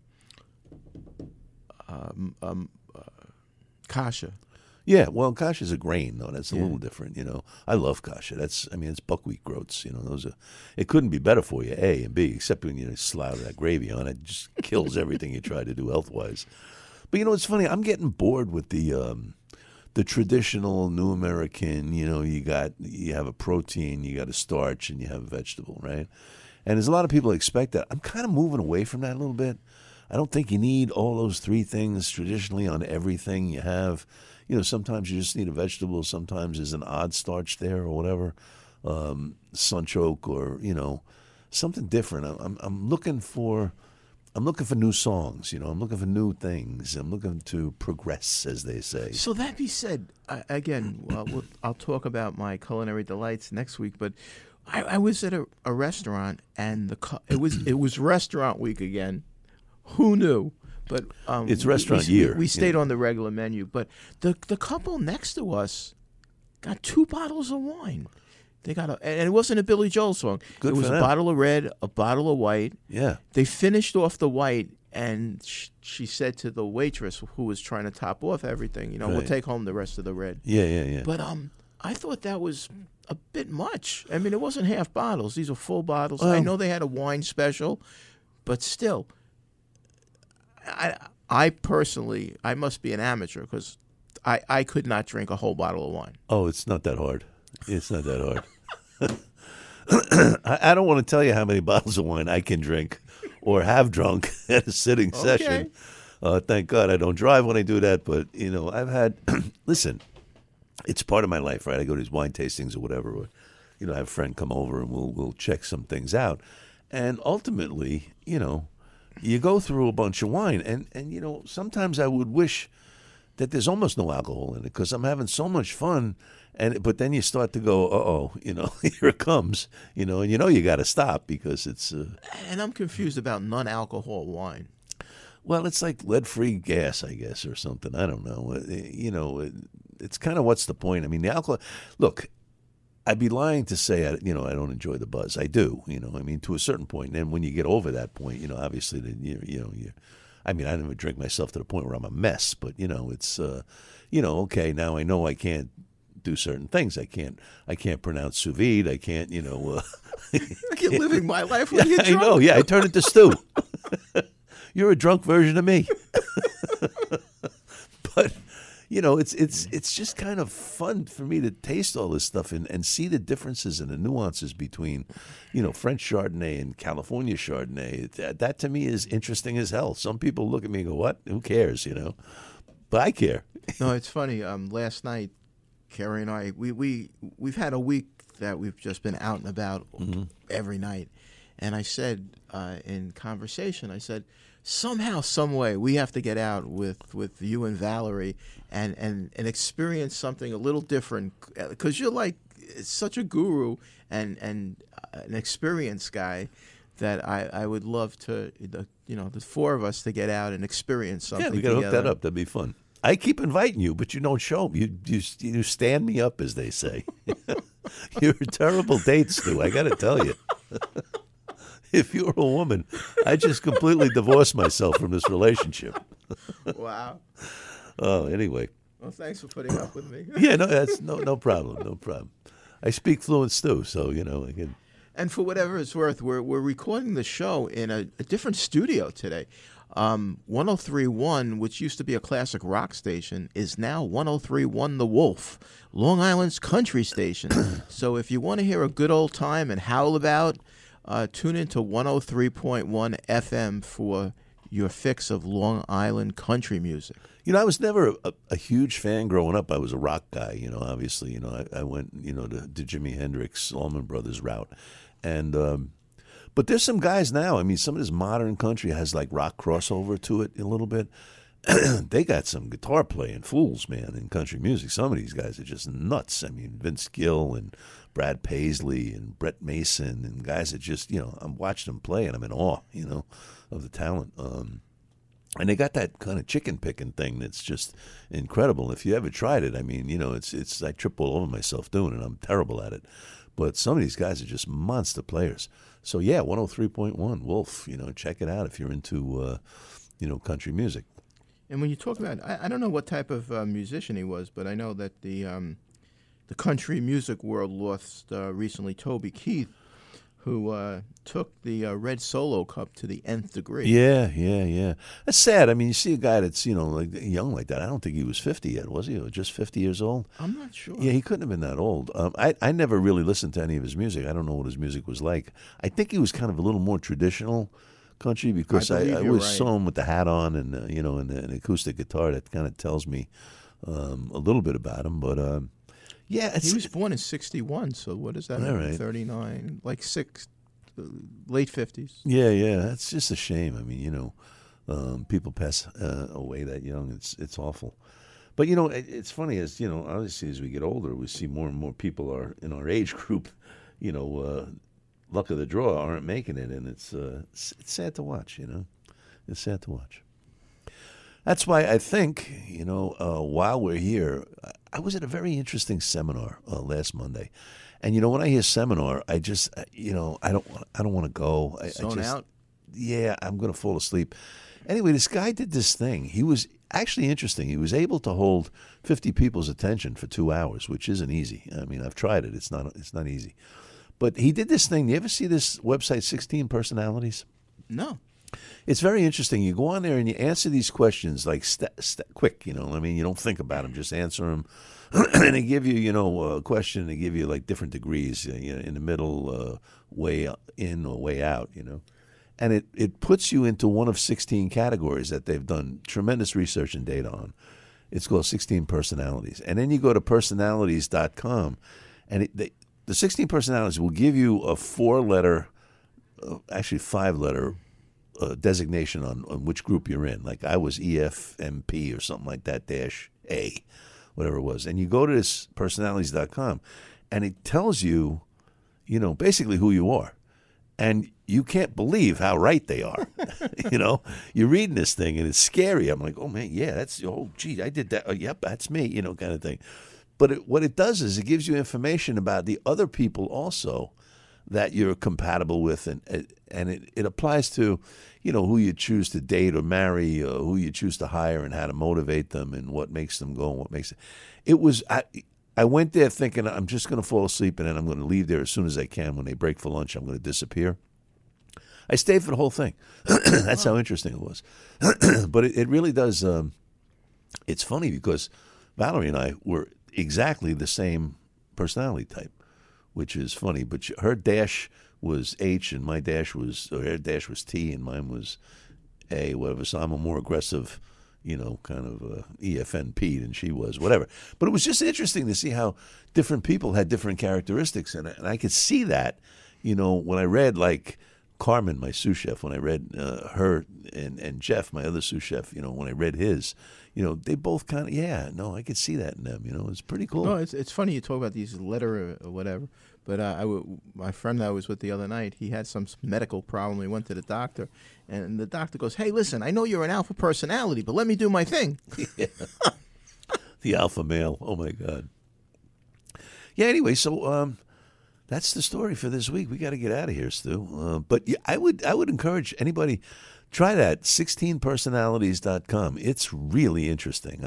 kasha. Yeah, well, kasha is a grain, though. That's a little different, I love kasha. It's buckwheat groats. It couldn't be better for you, A, and B, except when you slather that gravy on it. It just kills everything you try to do health-wise. But, it's funny. I'm getting bored with the traditional New American, you have a protein, you got a starch, and you have a vegetable, right? And there's a lot of people that expect that. I'm kind of moving away from that a little bit. I don't think you need all those three things traditionally on everything you have. Sometimes you just need a vegetable. Sometimes there's an odd starch there or whatever, sunchoke or something different. I'm looking for new songs. I'm looking for new things. I'm looking to progress, as they say. So that be said, I'll talk about my culinary delights next week. But I was at a restaurant, and it was restaurant week again. Who knew? But it's restaurant year. We stayed on the regular menu, but the couple next to us got 2 bottles of wine. They got and it wasn't a Billy Joel song. Good it was for a them. bottle of red, a bottle of white. Yeah. They finished off the white, and she said to the waitress who was trying to top off everything, we'll Right. take home the rest of the red. Yeah. But I thought that was a bit much. I mean, it wasn't half bottles. These are full bottles. Well, I know they had a wine special, but still, I personally, I must be an amateur because I could not drink a whole bottle of wine. Oh, it's not that hard. It's not that hard. I don't want to tell you how many bottles of wine I can drink or have drunk at a sitting session. Thank God I don't drive when I do that. But, I've had, listen, it's part of my life, right? I go to these wine tastings or whatever. Or, I have a friend come over and we'll check some things out. And ultimately, you go through a bunch of wine. And sometimes I would wish that there's almost no alcohol in it because I'm having so much fun. But then you start to go, here it comes, and you got to stop because it's. And I'm confused about non-alcohol wine. Well, it's like lead-free gas, I guess, or something. I don't know. It's kind of what's the point? I mean, the alcohol. Look, I'd be lying to say I don't enjoy the buzz. I do. To a certain point. And then when you get over that point, obviously, you. I mean, I don't even drink myself to the point where I'm a mess. But it's okay. Now I know I can't do certain things. I can't pronounce sous vide. I can't, You're living my life when you're I drunk. know. Yeah, I turn into stew. You're a drunk version of me. But it's just kind of fun for me to taste all this stuff and see the differences and the nuances between, French Chardonnay and California Chardonnay. That to me is interesting as hell. Some people look at me and go, "What? Who cares?" But I care. No, it's funny. Last night, Carrie and I, we've had a week that we've just been out and about every night. And I said in conversation, I said, somehow, some way, we have to get out with you and Valerie and experience something a little different. Because you're like such a guru and an experienced guy that I would love to, the 4 of us to get out and experience something. Yeah, we got to hook together. that up. That'd be fun. I keep inviting you, but you don't show up. You stand me up, as they say. You're a terrible date, Stu. I got to tell you. If you're a woman, I just completely divorced myself from this relationship. Wow. Oh, anyway. Well, thanks for putting up with me. Yeah, no, that's no problem. No problem. I speak fluent Stu, so I can. And for whatever it's worth, we're recording the show in a different studio today. 103.1, which used to be a classic rock station, is now 103.1 The Wolf, Long Island's country station. So if you want to hear a good old time and howl about, tune into 103.1 FM for your fix of Long Island country music. You know, I was never a huge fan growing up. I was a rock guy, you know, obviously. You know, I went, you know, to Jimi Hendrix, Allman Brothers route. And, but there's some guys now, I mean, some of this modern country has like rock crossover to it a little bit. They got some guitar playing fools, man, in country music. Some of these guys are just nuts. I mean, Vince Gill and Brad Paisley and Brett Mason and guys that just, you know, I'm watching them play and I'm in awe, you know, of the talent. And they got that kind of chicken picking thing that's just incredible. If you ever tried it, I mean, you know, it's I trip all over myself doing it. I'm terrible at it. But some of these guys are just monster players. So, yeah, 103.1 Wolf, you know, check it out if you're into, you know, country music. And when you talk about, I don't know what type of musician he was, but I know that the country music world lost recently Toby Keith, who took the Red Solo Cup to the nth degree. Yeah. That's sad. I mean, you see a guy that's, you know, like young like that. I don't think he was 50 yet, was he? Or just 50 years old? I'm not sure. Yeah, he couldn't have been that old. I never really listened to any of his music. I don't know what his music was like. I think he was kind of a little more traditional country because I always saw him with the hat on and, you know, and an acoustic guitar that kind of tells me a little bit about him. But, yeah. He was born in 61, so what is that? All right. 39, like late 50s. Yeah. That's just a shame. I mean, you know, people pass away that young. It's awful. But, you know, it's funny as, you know, obviously as we get older, we see more and more people are in our age group, you know, luck of the draw, aren't making it. And it's sad to watch, you know. It's sad to watch. That's why I think, you know, while we're here, I was at a very interesting seminar last Monday. And, you know, when I hear seminar, I just, you know, I don't want to go. Zone out? Yeah, I'm going to fall asleep. Anyway, this guy did this thing. He was actually interesting. He was able to hold 50 people's attention for 2 hours, which isn't easy. I mean, I've tried it. It's not easy. But he did this thing. You ever see this website, 16 Personalities? No. It's very interesting. You go on there and you answer these questions like quick, you know. I mean, you don't think about them, just answer them. And they give you, you know, a question. They give you like different degrees, you know, in the middle, way in or way out, you know. And it puts you into one of 16 categories that they've done tremendous research and data on. It's called 16 Personalities. And then you go to personalities.com, and the 16 Personalities will give you a 4-letter, actually 5-letter designation on which group you're in. Like I was EFMP or something like that, -A, whatever it was. And you go to this personalities.com, and it tells you, you know, basically who you are. And you can't believe how right they are. You know, you're reading this thing, and it's scary. I'm like, oh, man, yeah, gee, I did that. Oh, yep, that's me, you know, kind of thing. But what it does is it gives you information about the other people also that you're compatible with, and it applies to, you know, who you choose to date or marry, who you choose to hire, and how to motivate them, and what makes them go and what makes it. It was I went there thinking I'm just going to fall asleep, and then I'm going to leave there as soon as I can. When they break for lunch, I'm going to disappear. I stayed for the whole thing. That's how interesting it was. But it really does. It's funny because Valerie and I were exactly the same personality type, which is funny. But her dash was H, and my dash was, or her dash was T, and mine was A, whatever. So I'm a more aggressive, you know, kind of EFNP than she was, whatever. But it was just interesting to see how different people had different characteristics, and I could see that, you know, when I read like Carmen, my sous chef, when I read her, and Jeff, my other sous chef, you know, when I read his, you know, they both kind of, I could see that in them, you know, it's pretty cool. No, it's funny you talk about these letter or whatever, but my friend that I was with the other night, he had some medical problem. He went to the doctor, and the doctor goes, hey, listen, I know you're an alpha personality, but let me do my thing. Yeah. The alpha male, oh my God. Yeah, anyway, so that's the story for this week. We got to get out of here, Stu. But yeah, I would encourage anybody, try that, 16personalities.com. It's really interesting.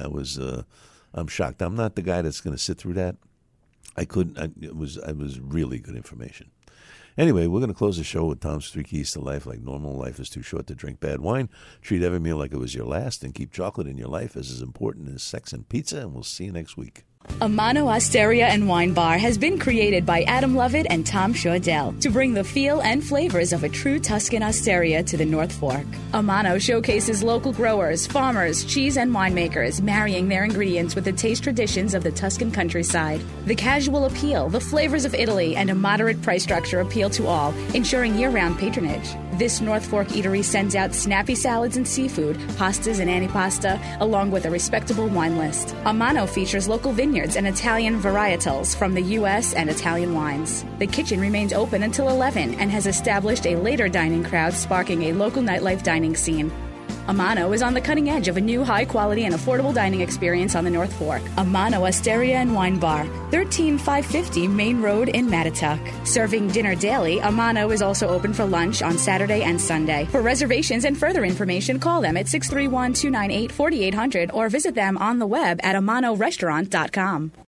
I'm shocked. I'm not the guy that's going to sit through that. It was really good information. Anyway, we're going to close the show with Tom's 3 Keys to Life. Like normal, life is too short to drink bad wine. Treat every meal like it was your last, and keep chocolate in your life as important as sex and pizza. And we'll see you next week. Amano Osteria and Wine Bar has been created by Adam Lovett and Tom Shaudell to bring the feel and flavors of a true Tuscan osteria to the North Fork. Amano showcases local growers, farmers, cheese and winemakers, marrying their ingredients with the taste traditions of the Tuscan countryside. The casual appeal, the flavors of Italy, and a moderate price structure appeal to all, ensuring year-round patronage. This North Fork eatery sends out snappy salads and seafood, pastas and antipasta, along with a respectable wine list. Amano features local vineyards and Italian varietals from the U.S. and Italian wines. The kitchen remains open until 11 and has established a later dining crowd, sparking a local nightlife dining scene. Amano is on the cutting edge of a new high-quality and affordable dining experience on the North Fork. Amano Osteria and Wine Bar, 13550 Main Road in Mattituck. Serving dinner daily, Amano is also open for lunch on Saturday and Sunday. For reservations and further information, call them at 631-298-4800 or visit them on the web at amanorestaurant.com.